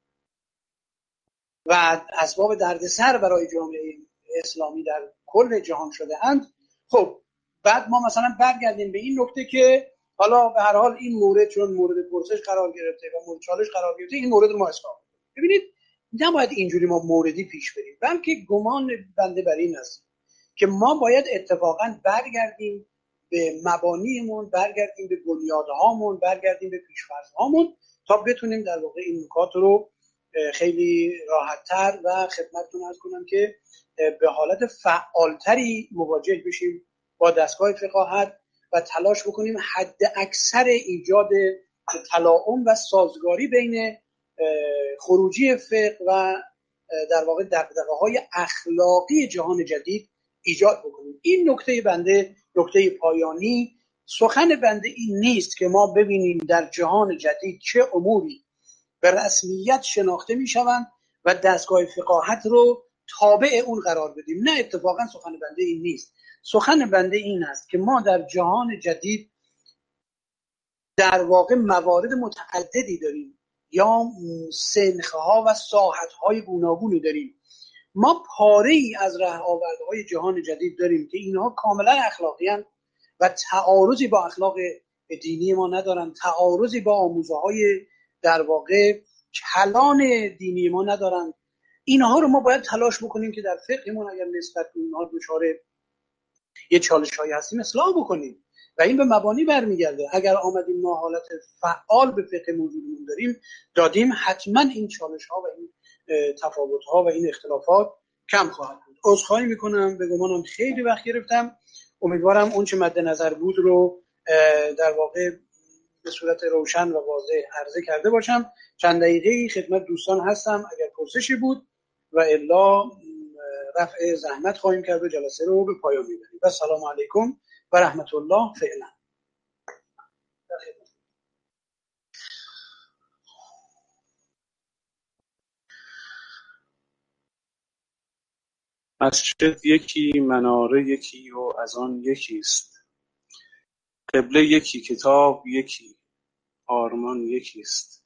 و اسباب دردسر برای جامعه اسلامی در کل جهان شده اند. خب بعد ما مثلا برگردیم به این نکته که حالا به هر حال این مورد چون مورد پرسش قرار گرفته و مورد چالش قرار گرفته، این مورد ما اصلاح کنیم. ببینید نباید اینجوری ما موردی پیش بریم، بلکه گمان بنده بر این است که ما باید اتفاقا برگردیم به مبانیمون، برگردیم به بنیادهامون، برگردیم به پیش‌فرض‌هامون تا بتونیم در واقع این نکات رو خیلی راحت‌تر و خدمتتون عرض کنم که به حالت فعالتری مواجه بشیم با دستگاه فقاهت و تلاش بکنیم حد اکثر ایجاد تلاؤم و سازگاری بین خروجی فقه و در واقع دغدغه‌های اخلاقی جهان جدید ایجاد بکنیم. این نکته بنده نکته پایانی. سخن بنده این نیست که ما ببینیم در جهان جدید چه اموری به رسمیت شناخته میشوند و دستگاه فقاهت رو تابع اون قرار بدیم. نه، اتفاقا سخن بنده این نیست. سخن بنده این است که ما در جهان جدید در واقع موارد متعددی داریم یا سنخها و ساحتهای گوناگونی داریم. ما پاره ای از ره‌آوردهای جهان جدید داریم که اینها کاملا اخلاقی هستند و تعارضی با اخلاق دینی ما ندارن، تعارضی با آموزه‌های در واقع کلان دینی ما ندارن. اینها رو ما باید تلاش بکنیم که در فقهمون اگر نسبت به اینها دچار یه چالش‌هایی هستیم اصلاح بکنیم و این به مبانی برمیگرده. اگر آمدیم ما حالت فعال به فقه موجودمون دادیم، حتما این چالش‌ها و این تفاوت‌ها و این اختلافات کم خواهد بود. عذرخواهی میکنم، به گمانم خیلی وقت گرفتم. امیدوارم اون چه مد نظر بود رو در واقع به صورت روشن و واضح عرضه کرده باشم. چند دقیقه‌ای خدمت دوستان هستم اگر پرسشی بود و الا رفع زحمت خواهیم کرد و جلسه رو به پایان میبریم. و سلام علیکم و رحمت الله. فعلا مسجد یکی، مناره یکی و از آن یکیست. قبله یکی، کتاب یکی، آرمان یکیست.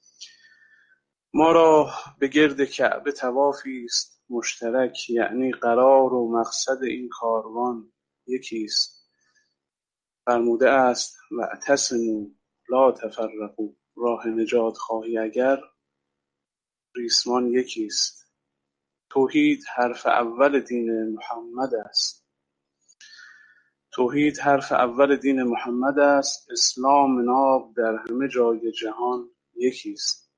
ما را به گرد کعبه طوافی است مشترک، یعنی قرار و مقصد این کاروان یکیست. فرموده است واعتصموا لا تفرقوا، راه نجات خواهی اگر ریسمان یکیست. توحید حرف اول دین محمد است. توحید حرف اول دین محمد است. اسلام ناب در همه جای جهان یکیست.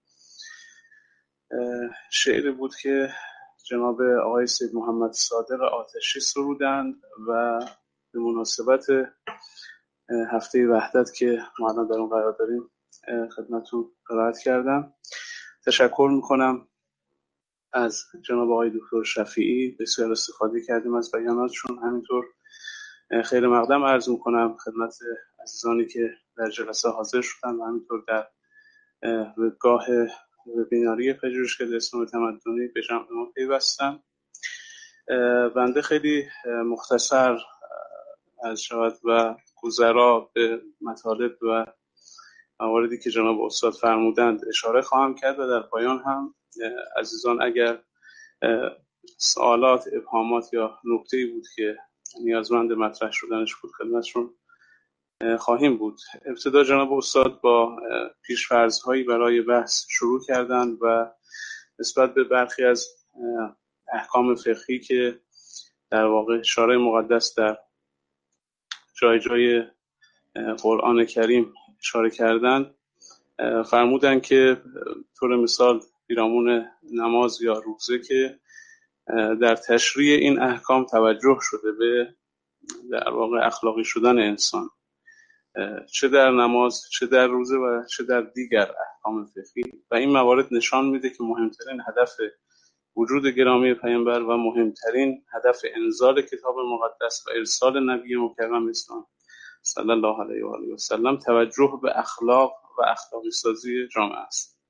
شعری بود که جناب آقای سید محمد صادق آتشی سرودند و به مناسبت هفته وحدت که ما الان در اون قرار داریم خدمتتون قرائت کردم. تشکر میکنم از جناب آقای دکتر شفیعی، بسیار استفاده کردیم از بیاناتشون. همینطور خیر مقدم عرض میکنم خدمت عزیزانی که در جلسه حاضر شدن و همینطور در وبگاه وبیناری پژوهشگاه اسلام تمدنی به جمع ما پیوستن. بنده خیلی مختصر از شود و گذرا به مطالب و مواردی که جناب استاد فرمودند اشاره خواهم کرد و در پایان هم عزیزان اگر سوالات، ابهامات یا نکته‌ای بود که نیازمند مطرح شدنش بود خدمتشون خواهیم بود. ابتدا جناب استاد با پیش‌فرض‌هایی برای بحث شروع کردند و نسبت به برخی از احکام فقهی که در واقع شارع مقدس در جای جای قرآن کریم اشاره کردند فرمودند که طور مثال پیرامون نماز یا روزه که در تشریع این احکام توجه شده به در واقع اخلاقی شدن انسان، چه در نماز، چه در روزه و چه در دیگر احکام فقهی، و این موارد نشان میده که مهمترین هدف وجود گرامی پیامبر و مهمترین هدف انزال کتاب مقدس و ارسال نبی مکرم اسلام صلی الله علیه و آله و سلم توجه به اخلاق و اخلاقی سازی جامعه است.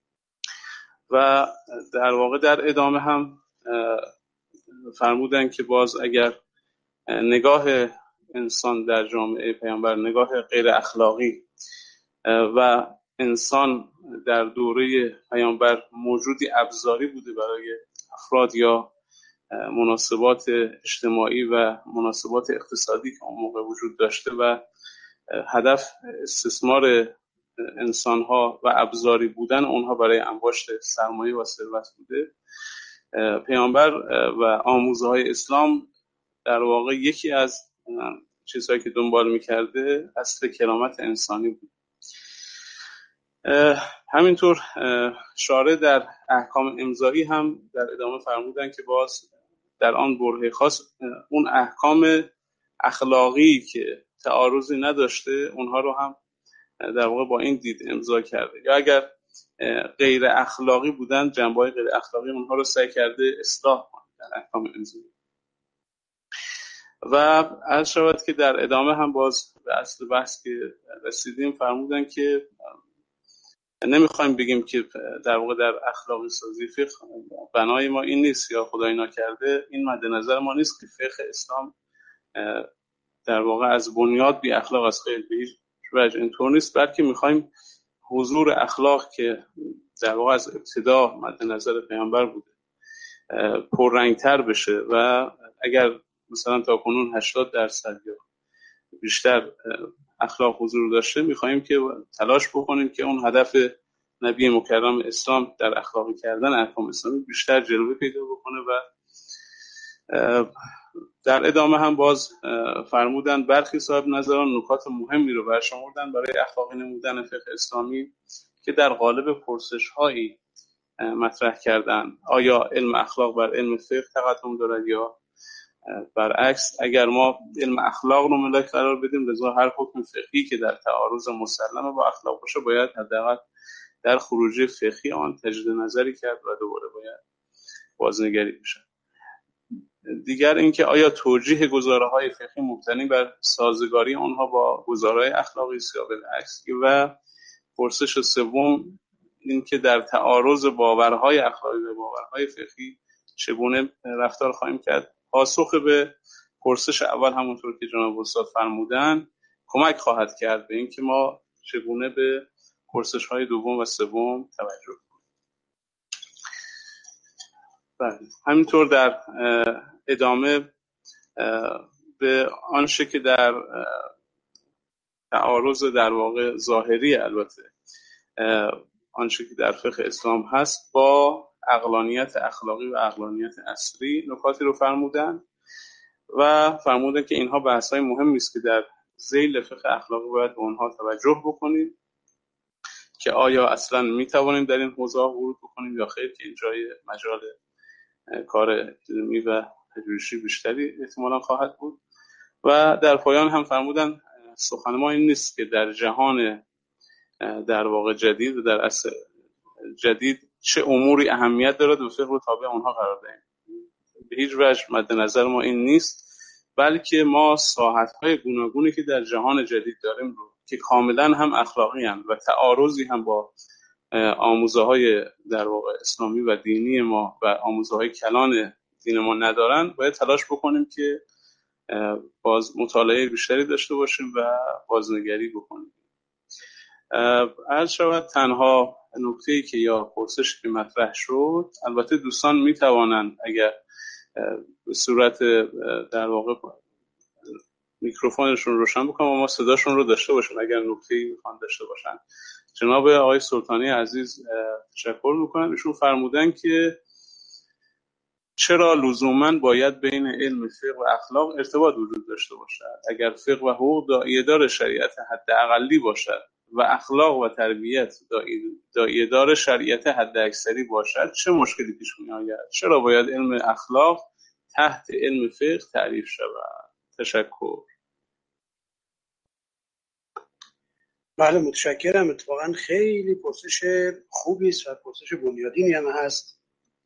و در واقع در ادامه هم فرمودن که باز اگر نگاه انسان در جامعه پیامبر نگاه غیر اخلاقی و انسان در دوره پیامبر موجودی ابزاری بوده برای افراد یا مناسبات اجتماعی و مناسبات اقتصادی که اون موقع وجود داشته و هدف استثمار انسانها و ابزاری بودن اونها برای انباشت سرمایه و ثروت بوده، پیامبر و آموزه‌های اسلام در واقع یکی از چیزهایی که دنبال می‌کرده اصل کرامت انسانی بود. همینطور شارع در احکام امضایی هم در ادامه فرمودن که باز در آن برهه خاص اون احکام اخلاقی که تعارضی نداشته اونها رو هم در واقع با این دید امضا کرده، یا اگر غیر اخلاقی بودن جنبه‌های غیر اخلاقی اونها رو سعی کرده اصلاح کنه در احکام امضایی. و عرض شود که در ادامه هم باز به اصل بحث که رسیدیم فرمودن که نمیخوایم بگیم که در واقع در اخلاقی سازی فقه بنای ما این نیست یا خدای ناکرده این مد نظر ما نیست که فقه اسلام در واقع از بنیاد بی اخلاق است، خیلی به هیچ وجه اینطور نیست، بلکه میخوایم حضور اخلاق که در واقع از ابتدا مد نظر پیامبر بوده پررنگتر بشه و اگر مثلا تا کنون 80% یا بیشتر اخلاق حضور داشته میخوایم که تلاش بکنیم که اون هدف نبی مکرم اسلام در اخلاقی کردن احکام اسلامی بیشتر جلوه پیدا بکنه. و در ادامه هم باز فرمودن برخی صاحب نظران نکات مهمی رو برشمردن برای اخلاقی نمودن فقه اسلامی که در قالب پرسش هایی مطرح کردن: آیا علم اخلاق بر علم فقه تقدم دارد یا برعکس؟ اگر ما علم اخلاق رو ملاک قرار بدیم لذا هر حکم فقهی که در تعارض مسلم با اخلاق باشه باید حداقل در خروجی فقهی آن تجدید نظری کرد و دوباره باید بازنگری بشه. دیگر اینکه آیا توجیه گزاره‌های فقهی مبتنی بر سازگاری آنها با گزاره‌های اخلاقی است یا بالعکس؟ و پرسش سوم اینکه در تعارض باورهای اخلاقی و باورهای فقهی چگونه رفتار خواهیم کرد. پاسخ به پرسش اول همونطور که جناب استاد فرمودن کمک خواهد کرد به اینکه ما چگونه به پرسش‌های دوم و سوم توجه کنیم. همینطور در ادامه به آنچه که در تعارض در واقع ظاهری البته آنچه که در فقه اسلام هست با عقلانیت اخلاقی و عقلانیت اصلی نکاتی رو فرمودن و فرمودن که اینها بحث‌های مهمی است که در ذیل فقه اخلاقی باید به آنها توجه بکنیم که آیا اصلا میتوانیم در این حوزه ورود بکنیم یا خیر، که این جای مجال کار علمی و پژوهشی بیشتری احتمالاً خواهد بود. و در پایان هم فرمودن سخن ما این نیست که در جهان در واقع جدید و در عصر جدید چه اموری اهمیت دارد و فقه رو تابع آنها قرار دهیم. به هیچ وجه مد نظر ما این نیست، بلکه ما ساحت‌های گوناگونی که در جهان جدید داریم رو که کاملا هم اخلاقی هم و تعارضی هم با آموزه‌های در واقع اسلامی و دینی ما و آموزه‌های کلان دین ما ندارن، باید تلاش بکنیم که باز مطالعه بیشتری داشته باشیم و بازنگری بکنیم. عرض شود تنها نکته‌ای که یا پرسشی که مطرح شد، البته دوستان میتوانند اگر به صورت در واقع میکروفونشون روشن بکنم و ما صداشون رو داشته باشیم اگر نکته‌ای میخوان داشته باشن. جناب آقای سلطانی عزیز تشکر میکنم. ایشون فرمودن که چرا لزوماً باید بین علم فقه و اخلاق ارتباط وجود داشته باشد؟ اگر فقه و حقوق داعیه‌دار شریعت حداقلی باشد و اخلاق و تربیت داعیه‌دار شریعت حداکثری باشد، چه مشکلی پیش می‌آید؟ چرا باید علم اخلاق تحت علم فقه تعریف شود؟ تشکر. بله متشکرم. اتفاقا خیلی پرسش خوبی است و پرسش بنیادینی هم هست.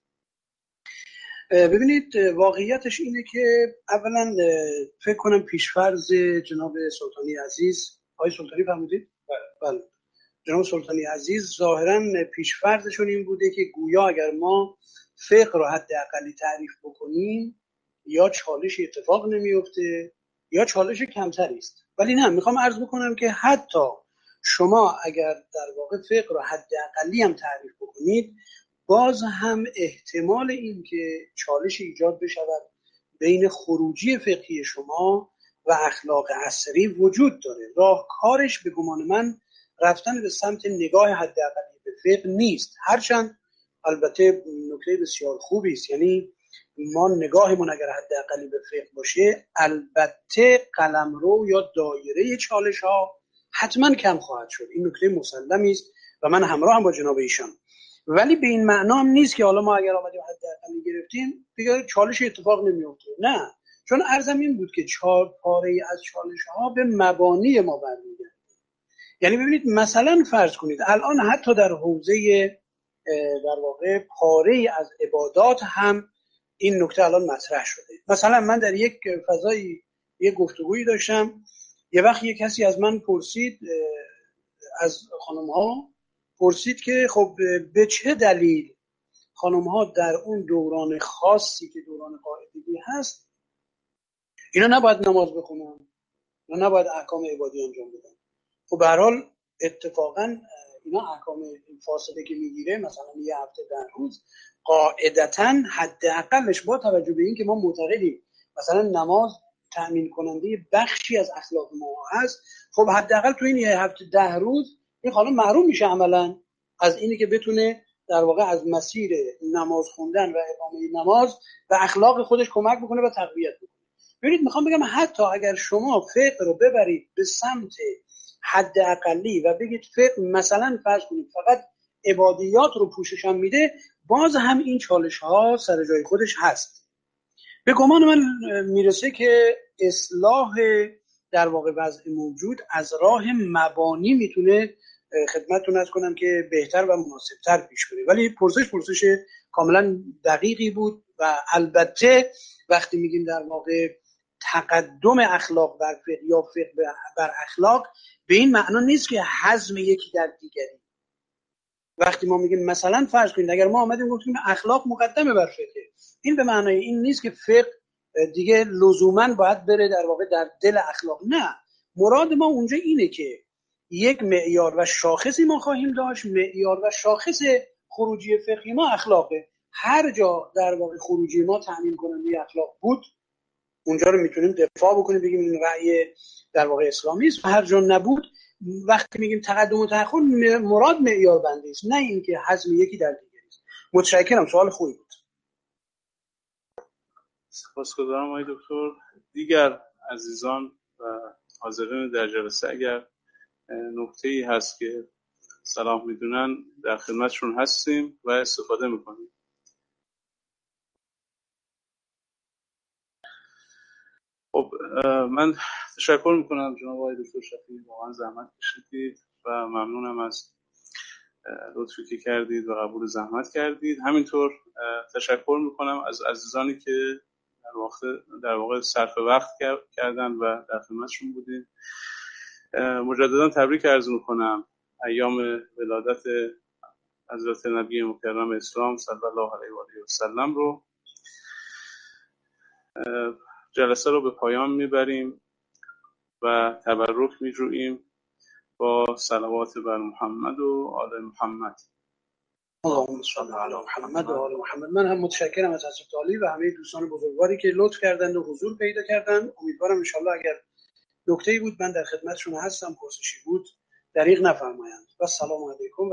ببینید واقعیتش اینه که اولا فکر کنم پیشفرض جناب سلطانی عزیز، آقای سلطانی فرمودید؟ بله. جناب سلطانی عزیز ظاهرا پیشفرضشون این بوده که گویا اگر ما فقه رو حداقلی تعریف بکنیم یا چالش اتفاق نمیفته یا چالش کمتری است. ولی نه، میخوام عرض بکنم که حتی شما اگر در واقع فقه رو حداقلی هم تعریف بکنید، باز هم احتمال این که چالش ایجاد بشود بین خروجی فقهی شما و اخلاق عصری وجود داره. راهکارش به گمان من رفتن به سمت نگاه حداقلی به فقه نیست، هرچند البته نکته بسیار خوبی است. یعنی ما نگاهمون اگر حداقلی به فقه باشه، البته قلمرو یا دایره چالش ها حتما کم خواهد شد. این نکته مسلمی است و من همراه هم با جناب ایشان. ولی به این معنا هم نیست که حالا ما اگر آمدیم حداقلی گرفتیم دیگه چالش اتفاق نمیفته. نه، چون عرضم این بود که 4 پاره از چالش ها به مبانی ما برمیگرده. یعنی ببینید مثلا فرض کنید الان حتی در حوزه در واقع پاره از عبادات هم این نکته الان مطرح شده. مثلا من در یک فضایی یک گفتگویی داشتم، یه وقت یک کسی از من پرسید، از خانم ها پرسید که خب به چه دلیل خانم ها در اون دوران خاصی که دوران قاعدگی هست اینا نباید نماز بخونن، اینا نباید احکام عبادی انجام بدن. خب به هر حال اتفاقا اینا احکام فاصله که میگیره مثلا یه هفته 10 روز قاعدتاً حداقلش با توجه به این که ما معتقدیم مثلا نماز تأمین کننده بخشی از اخلاق ما هست، خب حداقل تو این یه هفته 10 روز این خانم محروم میشه عملاً از اینی که بتونه در واقع از مسیر نماز خوندن و اقامه نماز و اخلاق خودش کمک بکنه و تقویت بکنه. ببینید میخوام بگم حتی اگر شما فقه رو ببرید به سمت حداقلی و بگید فقه مثلا فرض کنید فقط عبادیات رو پوشش هم میده، باز هم این چالش ها سر جای خودش هست. به گمان من میرسه که اصلاح در واقع وضع موجود از راه مبانی میتونه خدمتتون عرض کنم که بهتر و مناسبتر پیش بره. ولی پرسش کاملا دقیقی بود و البته وقتی میگیم در واقع تقدم اخلاق بر فقه یا فقه بر اخلاق، به این معنا نیست که حزم یکی در دیگری. وقتی ما میگیم مثلا فرض کنید اگر ما آمدیم گفتیم اخلاق مقدمه بر فقه، این به معنای این نیست که فقه دیگه لزوما باید بره در واقع در دل اخلاق. نه، مراد ما اونجا اینه که یک معیار و شاخصی ما خواهیم داشت، معیار و شاخص خروجی فقهی ما اخلاقه. هر جا در واقع خروجی ما تامین کننده اخلاق بود اونجا رو میتونیم دفاع بکنیم، بگیم این رأی در واقع اسلامی است. و هر جا نبود، وقتی میگیم تقدم و تأخر مراد معیار بندی است، نه اینکه حزم یکی در دیگری است. متشکرم، سوال خوبی بود. سپاسگزارم آقای دکتر. دیگر عزیزان و حاضرین در جلسه اگر نکته‌ای هست که صلاح میدونن در خدمتشون هستیم و استفاده میکنیم. خب من تشکر میکنم جناب آقای دکتر شفیعی، واقعا زحمت کشیدید و ممنونم از لطفی که کردید و قبول زحمت کردید. همینطور تشکر میکنم از عزیزانی که در واقع صرف وقت کردن و در خدمتشون بودیم. مجددا تبریک عرض میکنم ایام ولادت حضرت نبی مکرم اسلام صلی الله علیه و آله و سلم رو. جلسه رو به پایان میبریم و تبرک میجوییم با صلوات بر محمد و آل محمد. اللهم صل علی محمد و آل محمد. من هم متشکرم از حضرت عالی و همه دوستان بزرگواری که لطف کردند و حضور پیدا کردند. امیدوارم انشالله اگر نکته‌ای بود من در خدمتشون هستم، پرسشی بود دریغ نفرمایند. و السلام علیکم.